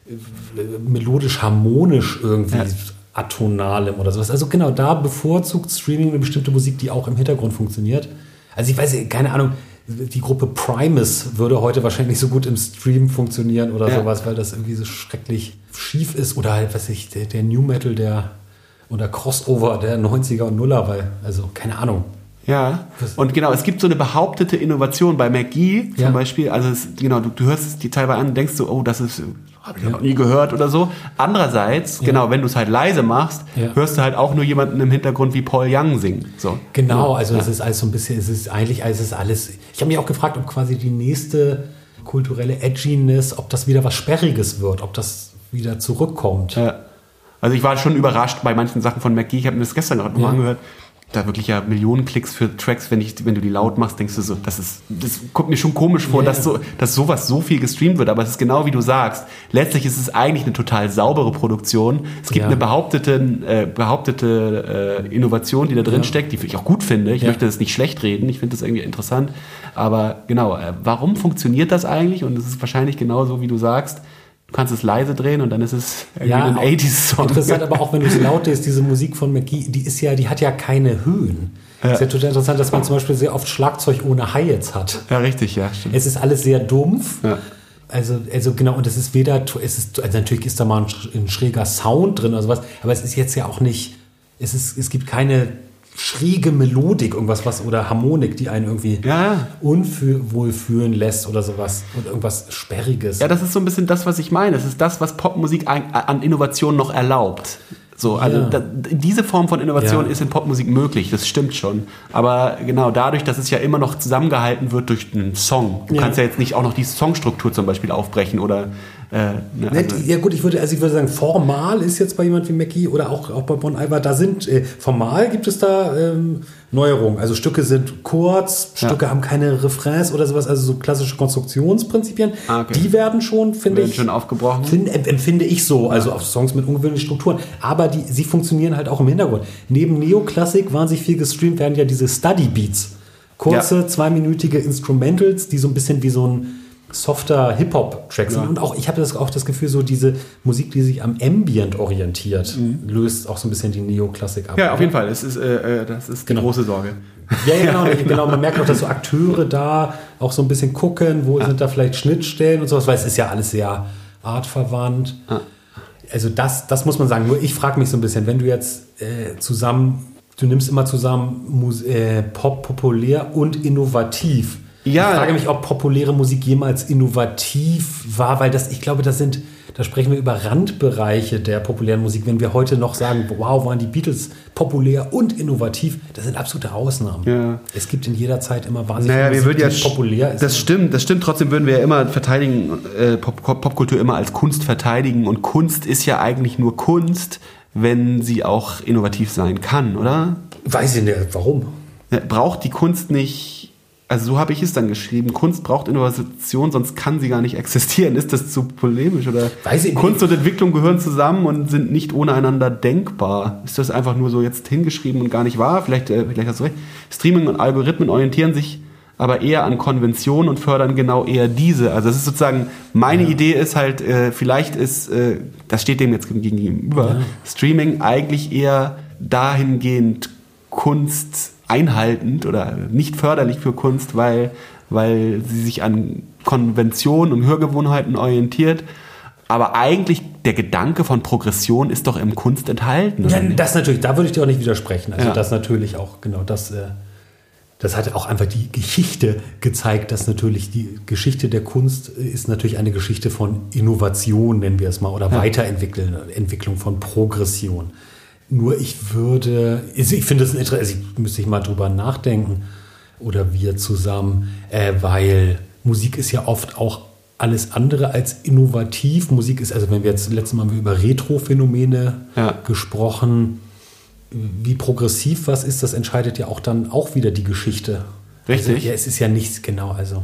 melodisch-harmonisch irgendwie ja. atonalem oder sowas. Also genau, da bevorzugt Streaming eine bestimmte Musik, die auch im Hintergrund funktioniert. Also ich weiß, keine Ahnung, die Gruppe Primus würde heute wahrscheinlich nicht so gut im Stream funktionieren oder ja. sowas, weil das irgendwie so schrecklich schief ist oder halt, weiß ich, der, der New Metal, der oder Crossover der neunziger und Nuller, weil, also keine Ahnung. Ja, und genau, es gibt so eine behauptete Innovation bei McGee zum ja. Beispiel, also es, genau, du, du hörst es die teilweise an und denkst so, oh, das ist, habe ich ja. noch nie gehört oder so. Andererseits, ja. genau, wenn du es halt leise machst, ja. hörst du halt auch nur jemanden im Hintergrund wie Paul Young singen. So. Genau, also ja. es ist alles so ein bisschen, es ist eigentlich, es ist alles, ich habe mich auch gefragt, ob quasi die nächste kulturelle Edginess, ob das wieder was Sperriges wird, ob das wieder zurückkommt. Ja. Also ich war schon überrascht bei manchen Sachen von McGee, ich habe mir das gestern gerade nochmal ja. angehört, da wirklich ja Millionen Klicks für Tracks, wenn, ich, wenn du die laut machst, denkst du so, das ist, das kommt mir schon komisch vor, yeah. dass, so, dass sowas so viel gestreamt wird, aber es ist genau wie du sagst, letztlich ist es eigentlich eine total saubere Produktion. Es gibt ja. eine behauptete, äh, behauptete äh, Innovation, die da drin ja. steckt, die ich auch gut finde. Ich ja. möchte das nicht schlecht reden, ich finde das irgendwie interessant, aber genau, äh, warum funktioniert das eigentlich? Und es ist wahrscheinlich genau so, wie du sagst, du kannst es leise drehen und dann ist es irgendwie ja, ein achtziger-Song. Interessant, aber auch wenn du es laut drehst, diese Musik von McGee, die ist ja, die hat ja keine Höhen. Ja. Es ist ja total interessant, dass man zum Beispiel sehr oft Schlagzeug ohne Hi-Hats hat. Ja, richtig, ja, stimmt. Es ist alles sehr dumpf. Ja. Also, also genau, und es ist weder, es ist, also natürlich ist da mal ein, ein schräger Sound drin oder sowas, aber es ist jetzt ja auch nicht, es ist, es gibt keine schräge Melodik, irgendwas was oder Harmonik, die einen irgendwie ja. unwohl fühlen lässt oder sowas und irgendwas Sperriges. Ja, das ist so ein bisschen das, was ich meine. Das ist das, was Popmusik an, an Innovation noch erlaubt. So, also ja. da, diese Form von Innovation ja. ist in Popmusik möglich, das stimmt schon. Aber genau dadurch, dass es ja immer noch zusammengehalten wird durch einen Song. Du ja. kannst ja jetzt nicht auch noch die Songstruktur zum Beispiel aufbrechen oder äh, ne, also ja gut, ich würde, also ich würde sagen, formal ist jetzt bei jemand wie Mackie oder auch, auch bei Bon Iver, da sind, äh, formal gibt es da ähm, Neuerungen. Also Stücke sind kurz, ja. Stücke haben keine Refrains oder sowas, also so klassische Konstruktionsprinzipien. Ah, okay. Die werden schon, finde ich, schon aufgebrochen. Find, empfinde ich so, also ja. auf Songs mit ungewöhnlichen Strukturen. Aber die, sie funktionieren halt auch im Hintergrund. Neben Neoklassik wahnsinnig viel gestreamt werden ja diese Study Beats. Kurze, ja. zweiminütige Instrumentals, die so ein bisschen wie so ein softer Hip-Hop-Track sind. Ja. Und auch, ich habe das, auch das Gefühl, so diese Musik, die sich am Ambient orientiert, mhm. löst auch so ein bisschen die Neoklassik ab. Ja, auf jeden Fall. Es ist, äh, das ist die genau. große Sorge. Ja, ja genau, genau. Man merkt auch, dass so Akteure da auch so ein bisschen gucken, wo ja. sind da vielleicht Schnittstellen und sowas, weil es ist ja alles sehr artverwandt. Ja. Also das, das muss man sagen. Nur ich frage mich so ein bisschen, wenn du jetzt äh, zusammen, du nimmst immer zusammen Mus- äh, Pop, populär und innovativ. Ja, ich frage mich, ob populäre Musik jemals innovativ war, weil das, ich glaube, das sind, da sprechen wir über Randbereiche der populären Musik. Wenn wir heute noch sagen, wow, waren die Beatles populär und innovativ, das sind absolute Ausnahmen. Ja. Es gibt in jeder Zeit immer wahnsinnig naja, viel Musik, ja, die populär ist. Das stimmt, das stimmt. Trotzdem würden wir ja immer verteidigen, äh, Pop, Popkultur immer als Kunst verteidigen. Und Kunst ist ja eigentlich nur Kunst, wenn sie auch innovativ sein kann, oder? Weiß ich nicht, warum? Ja, braucht die Kunst nicht... Also so habe ich es dann geschrieben. Kunst braucht Innovation, sonst kann sie gar nicht existieren. Ist das zu polemisch? Oder Weiß ich Kunst nicht. und Entwicklung gehören zusammen und sind nicht ohne einander denkbar. Ist das einfach nur so jetzt hingeschrieben und gar nicht wahr? Vielleicht, äh, vielleicht hast du recht. Streaming und Algorithmen orientieren sich aber eher an Konventionen und fördern genau eher diese. Also das ist sozusagen, meine ja. Idee ist halt, äh, vielleicht ist, äh, das steht dem jetzt gegenüber, ja. Streaming eigentlich eher dahingehend Kunst einhaltend oder nicht förderlich für Kunst, weil, weil sie sich an Konventionen und Hörgewohnheiten orientiert. Aber eigentlich der Gedanke von Progression ist doch im Kunst enthalten. Ja, das natürlich, da würde ich dir auch nicht widersprechen. Also ja. das natürlich auch, genau, das, das hat auch einfach die Geschichte gezeigt, dass natürlich die Geschichte der Kunst ist natürlich eine Geschichte von Innovation, nennen wir es mal, oder ja. Weiterentwickeln, Entwicklung von Progression. Nur ich würde, ich finde das interessant, also ich müsste ich mal drüber nachdenken oder wir zusammen, äh, weil Musik ist ja oft auch alles andere als innovativ. Musik ist, also wenn wir jetzt letztes Mal haben wir über Retro-Phänomene ja. gesprochen, wie progressiv was ist, das entscheidet ja auch dann auch wieder die Geschichte. Richtig. Also, ja, es ist ja nichts genau, also.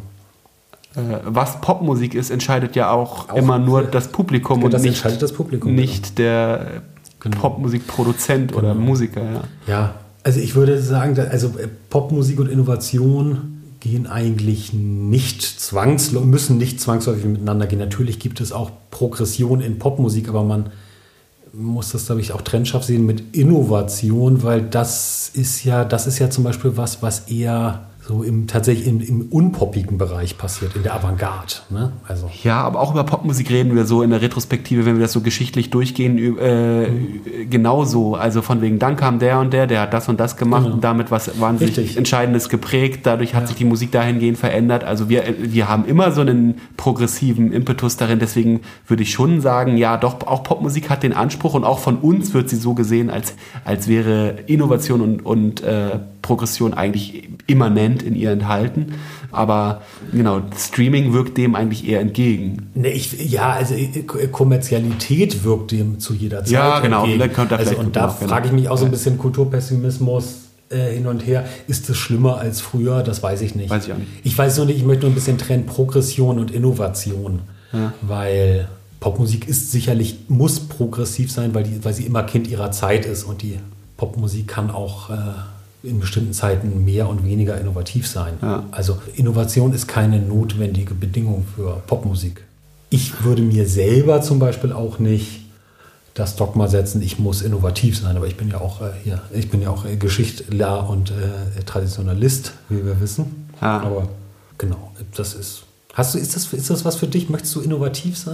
Was Popmusik ist, entscheidet ja auch, auch immer nur das Publikum ja, und das nicht, entscheidet das Publikum, nicht genau. der Genau. Popmusikproduzent genau. oder Musiker, ja. Ja, also ich würde sagen, also Popmusik und Innovation gehen eigentlich nicht zwangsläufig, müssen nicht zwangsläufig miteinander gehen. Natürlich gibt es auch Progression in Popmusik, aber man muss das, glaube ich, auch trennscharf sehen mit Innovation, weil das ist ja, das ist ja zum Beispiel was, was eher so im, tatsächlich im, im unpoppigen Bereich passiert, in der Avantgarde. Ne? Also. Ja, aber auch über Popmusik reden wir so in der Retrospektive, wenn wir das so geschichtlich durchgehen, äh, mhm. genauso. Also von wegen, dann kam der und der, der hat das und das gemacht genau. und damit was wahnsinnig Richtig. Entscheidendes geprägt. Dadurch hat ja. sich die Musik dahingehend verändert. Also wir, wir haben immer so einen progressiven Impetus darin. Deswegen würde ich schon sagen, ja doch, auch Popmusik hat den Anspruch und auch von uns wird sie so gesehen, als, als wäre Innovation und, und äh, Progression eigentlich immanent in ihr enthalten. Aber genau, Streaming wirkt dem eigentlich eher entgegen. Nee, ich, ja, also Kommerzialität wirkt dem zu jeder Zeit ja, genau. entgegen. Da also, und da genau. frage ich mich auch so ein bisschen Kulturpessimismus äh, hin und her. Ist es schlimmer als früher? Das weiß ich nicht. Weiß ich auch nicht. Ich weiß nur nicht, ich möchte nur ein bisschen trennen Progression und Innovation. Ja. Weil Popmusik ist sicherlich, muss progressiv sein, weil, die, weil sie immer Kind ihrer Zeit ist. Und die Popmusik kann auch äh, in bestimmten Zeiten mehr und weniger innovativ sein. Ja. Also Innovation ist keine notwendige Bedingung für Popmusik. Ich würde mir selber zum Beispiel auch nicht das Dogma setzen, ich muss innovativ sein, aber ich bin ja auch äh, hier, ich bin ja auch äh, Geschichtler und äh, Traditionalist, wie wir wissen. Ja. Aber genau, das ist. Hast du, ist das, ist das was für dich? Möchtest du innovativ sein?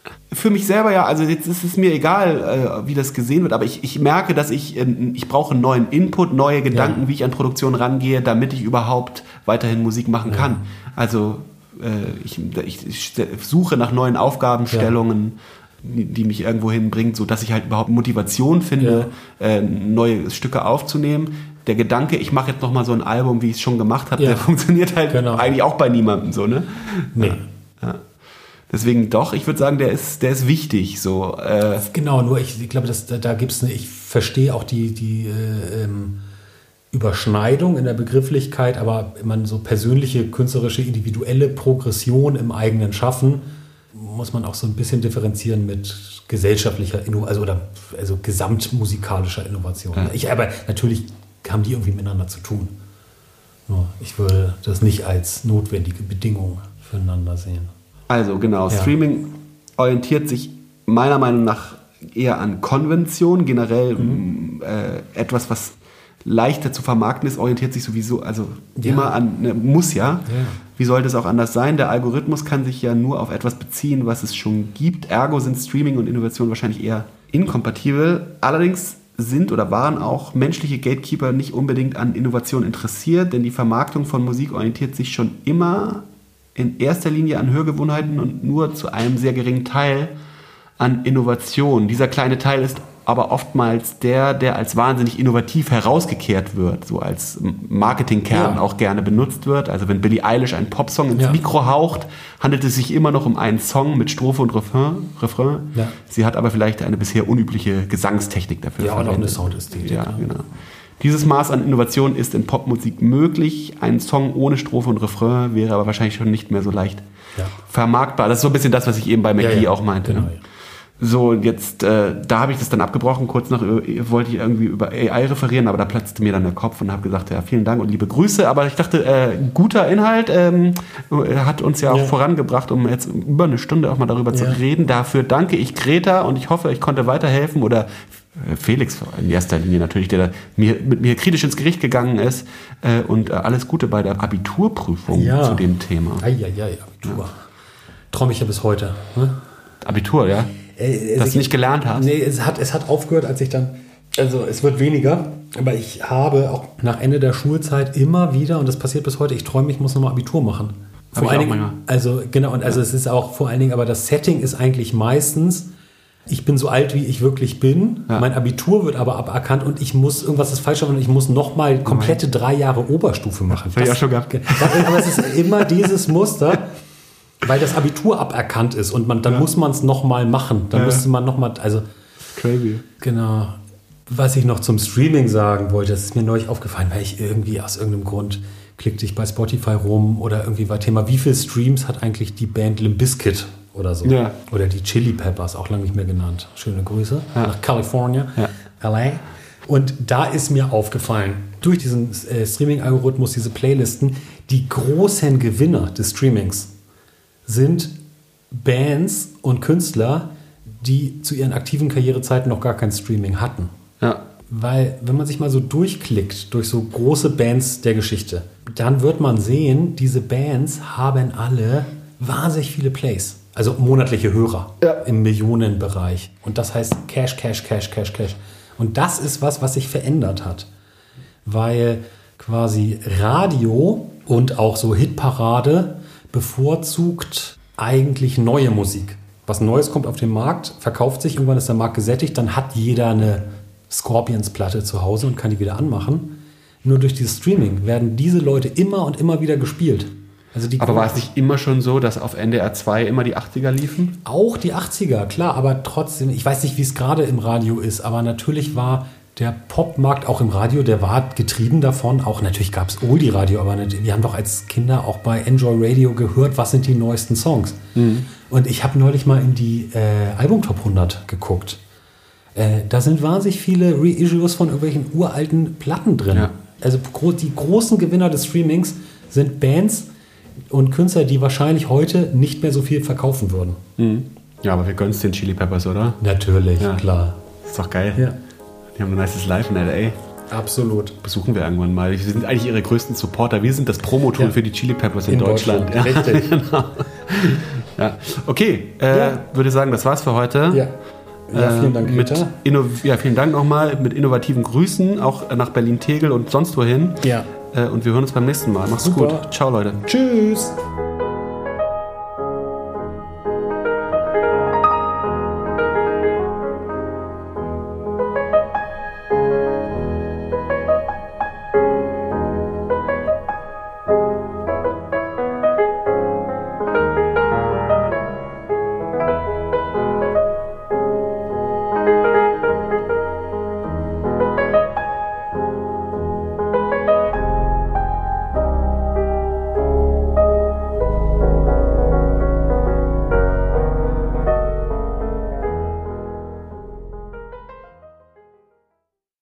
Für mich selber ja, also jetzt ist es mir egal, äh, wie das gesehen wird, aber ich, ich merke, dass ich, äh, ich brauche einen neuen Input, neue Gedanken, ja. wie ich an Produktion rangehe, damit ich überhaupt weiterhin Musik machen kann. Ja. Also äh, ich, ich, ich suche nach neuen Aufgabenstellungen, ja. die, die mich irgendwo hinbringen, sodass ich halt überhaupt Motivation finde, ja. äh, neue Stücke aufzunehmen. Der Gedanke, ich mache jetzt nochmal so ein Album, wie ich es schon gemacht habe, ja. der funktioniert halt genau. eigentlich auch bei niemandem so, ne? Nee. Ja. Ja. Deswegen doch, ich würde sagen, der ist, der ist wichtig. So, äh genau, nur ich, ich glaube, dass, da, da gibt es eine, ich verstehe auch die, die äh, ähm, Überschneidung in der Begrifflichkeit, aber man so persönliche, künstlerische, individuelle Progression im eigenen Schaffen muss man auch so ein bisschen differenzieren mit gesellschaftlicher Innovation, also, oder, also gesamtmusikalischer Innovation. Ja. Ich, aber natürlich haben die irgendwie miteinander zu tun. Nur ich würde das nicht als notwendige Bedingung füreinander sehen. Also genau, ja. Streaming orientiert sich meiner Meinung nach eher an Konvention, generell mhm. äh, etwas, was leichter zu vermarkten ist, orientiert sich sowieso, also ja. immer an, ne, muss ja. ja. Wie sollte es auch anders sein? Der Algorithmus kann sich ja nur auf etwas beziehen, was es schon gibt. Ergo sind Streaming und Innovation wahrscheinlich eher inkompatibel. Allerdings sind oder waren auch menschliche Gatekeeper nicht unbedingt an Innovation interessiert, denn die Vermarktung von Musik orientiert sich schon immer in erster Linie an Hörgewohnheiten und nur zu einem sehr geringen Teil an Innovation. Dieser kleine Teil ist aber oftmals der, der als wahnsinnig innovativ herausgekehrt wird, so als Marketingkern ja. auch gerne benutzt wird. Also wenn Billie Eilish einen Popsong ins ja. Mikro haucht, handelt es sich immer noch um einen Song mit Strophe und Refrain. Refrain. Ja. Sie hat aber vielleicht eine bisher unübliche Gesangstechnik dafür ja, verwendet. Ja, auch noch eine Soundästhetik. Ja, genau. Dieses Maß an Innovation ist in Popmusik möglich. Ein Song ohne Strophe und Refrain wäre aber wahrscheinlich schon nicht mehr so leicht ja. vermarktbar. Das ist so ein bisschen das, was ich eben bei McGee ja, ja. auch meinte. Genau, ja. So, und jetzt, äh, da habe ich das dann abgebrochen. Kurz noch äh, wollte ich irgendwie über A I referieren, aber da platzte mir dann der Kopf und habe gesagt, ja, vielen Dank und liebe Grüße. Aber ich dachte, äh, guter Inhalt ähm, hat uns ja auch ja. vorangebracht, um jetzt über eine Stunde auch mal darüber ja. zu reden. Dafür danke ich Greta und ich hoffe, ich konnte weiterhelfen oder Felix in erster Linie natürlich, der mir, mit mir kritisch ins Gericht gegangen ist äh, und äh, alles Gute bei der Abiturprüfung ja. zu dem Thema. Ja, ja, ja, Abitur. Ja. Traue mich ja bis heute. Ne? Abitur, ja? Äh, Dass du nicht gelernt hast? Nee, es hat, es hat aufgehört, als ich dann, also es wird weniger, aber ich habe auch nach Ende der Schulzeit immer wieder, und das passiert bis heute, ich träume, ich muss nochmal Abitur machen. Vor Hab allen ich auch Dingen, also genau, und also ja. es ist auch vor allen Dingen, aber das Setting ist eigentlich meistens, ich bin so alt, wie ich wirklich bin. Ja. Mein Abitur wird aber aberkannt und ich muss, irgendwas ist falsch, und ich muss nochmal komplette drei Jahre Oberstufe machen. Das habe ich auch schon gehabt. Das, aber es ist immer dieses Muster, weil das Abitur aberkannt ist und man, dann ja. muss man es nochmal machen. Dann ja. musste man nochmal, also... Crazy. Genau. Was ich noch zum Streaming sagen wollte, das ist mir neulich aufgefallen, weil ich irgendwie aus irgendeinem Grund klickte ich bei Spotify rum oder irgendwie war Thema, wie viele Streams hat eigentlich die Band Limp Bizkit oder so. Ja. Oder die Chili Peppers, auch lange nicht mehr genannt. Schöne Grüße ja. nach California, ja. L A. Und da ist mir aufgefallen, durch diesen äh, Streaming-Algorithmus, diese Playlisten, die großen Gewinner des Streamings sind Bands und Künstler, die zu ihren aktiven Karrierezeiten noch gar kein Streaming hatten. Ja. Weil, wenn man sich mal so durchklickt durch so große Bands der Geschichte, dann wird man sehen, diese Bands haben alle wahnsinnig viele Plays. Also monatliche Hörer ja. im Millionenbereich. Und das heißt Cash, Cash, Cash, Cash, Cash. Und das ist was, was sich verändert hat. Weil quasi Radio und auch so Hitparade bevorzugt eigentlich neue Musik. Was Neues kommt auf den Markt, verkauft sich, irgendwann ist der Markt gesättigt, dann hat jeder eine Scorpions-Platte zu Hause und kann die wieder anmachen. Nur durch dieses Streaming werden diese Leute immer und immer wieder gespielt. Also die aber war es nicht immer schon so, dass auf N D R zwei immer die achtziger liefen? Auch die achtziger, klar, aber trotzdem, ich weiß nicht, wie es gerade im Radio ist, aber natürlich war der Popmarkt auch im Radio, der war getrieben davon. Auch natürlich gab es Oldie-Radio, aber wir haben doch als Kinder auch bei Enjoy Radio gehört, was sind die neuesten Songs. Mhm. Und ich habe neulich mal in die äh, Album-Top hundert geguckt. Äh, da sind wahnsinnig viele Reissues von irgendwelchen uralten Platten drin. Ja. Also die großen Gewinner des Streamings sind Bands und Künstler, die wahrscheinlich heute nicht mehr so viel verkaufen würden. Mhm. Ja, aber wir gönnen es den Chili Peppers, oder? Natürlich, ja. klar. Ist doch geil. Ja. Die haben ein nices Live in L A. Absolut. Besuchen wir irgendwann mal. Wir sind eigentlich ihre größten Supporter. Wir sind das Promotool ja. für die Chili Peppers in, in Deutschland. Deutschland. Ja. Richtig. Genau. Ja, okay. Äh, ja. Würde sagen, das war's für heute. Ja. Ja, vielen Dank, mit Inno- ja, vielen Dank nochmal mit innovativen Grüßen, auch nach Berlin-Tegel und sonst wohin. Ja. Und wir hören uns beim nächsten Mal. Mach's Super. gut. Ciao, Leute. Tschüss.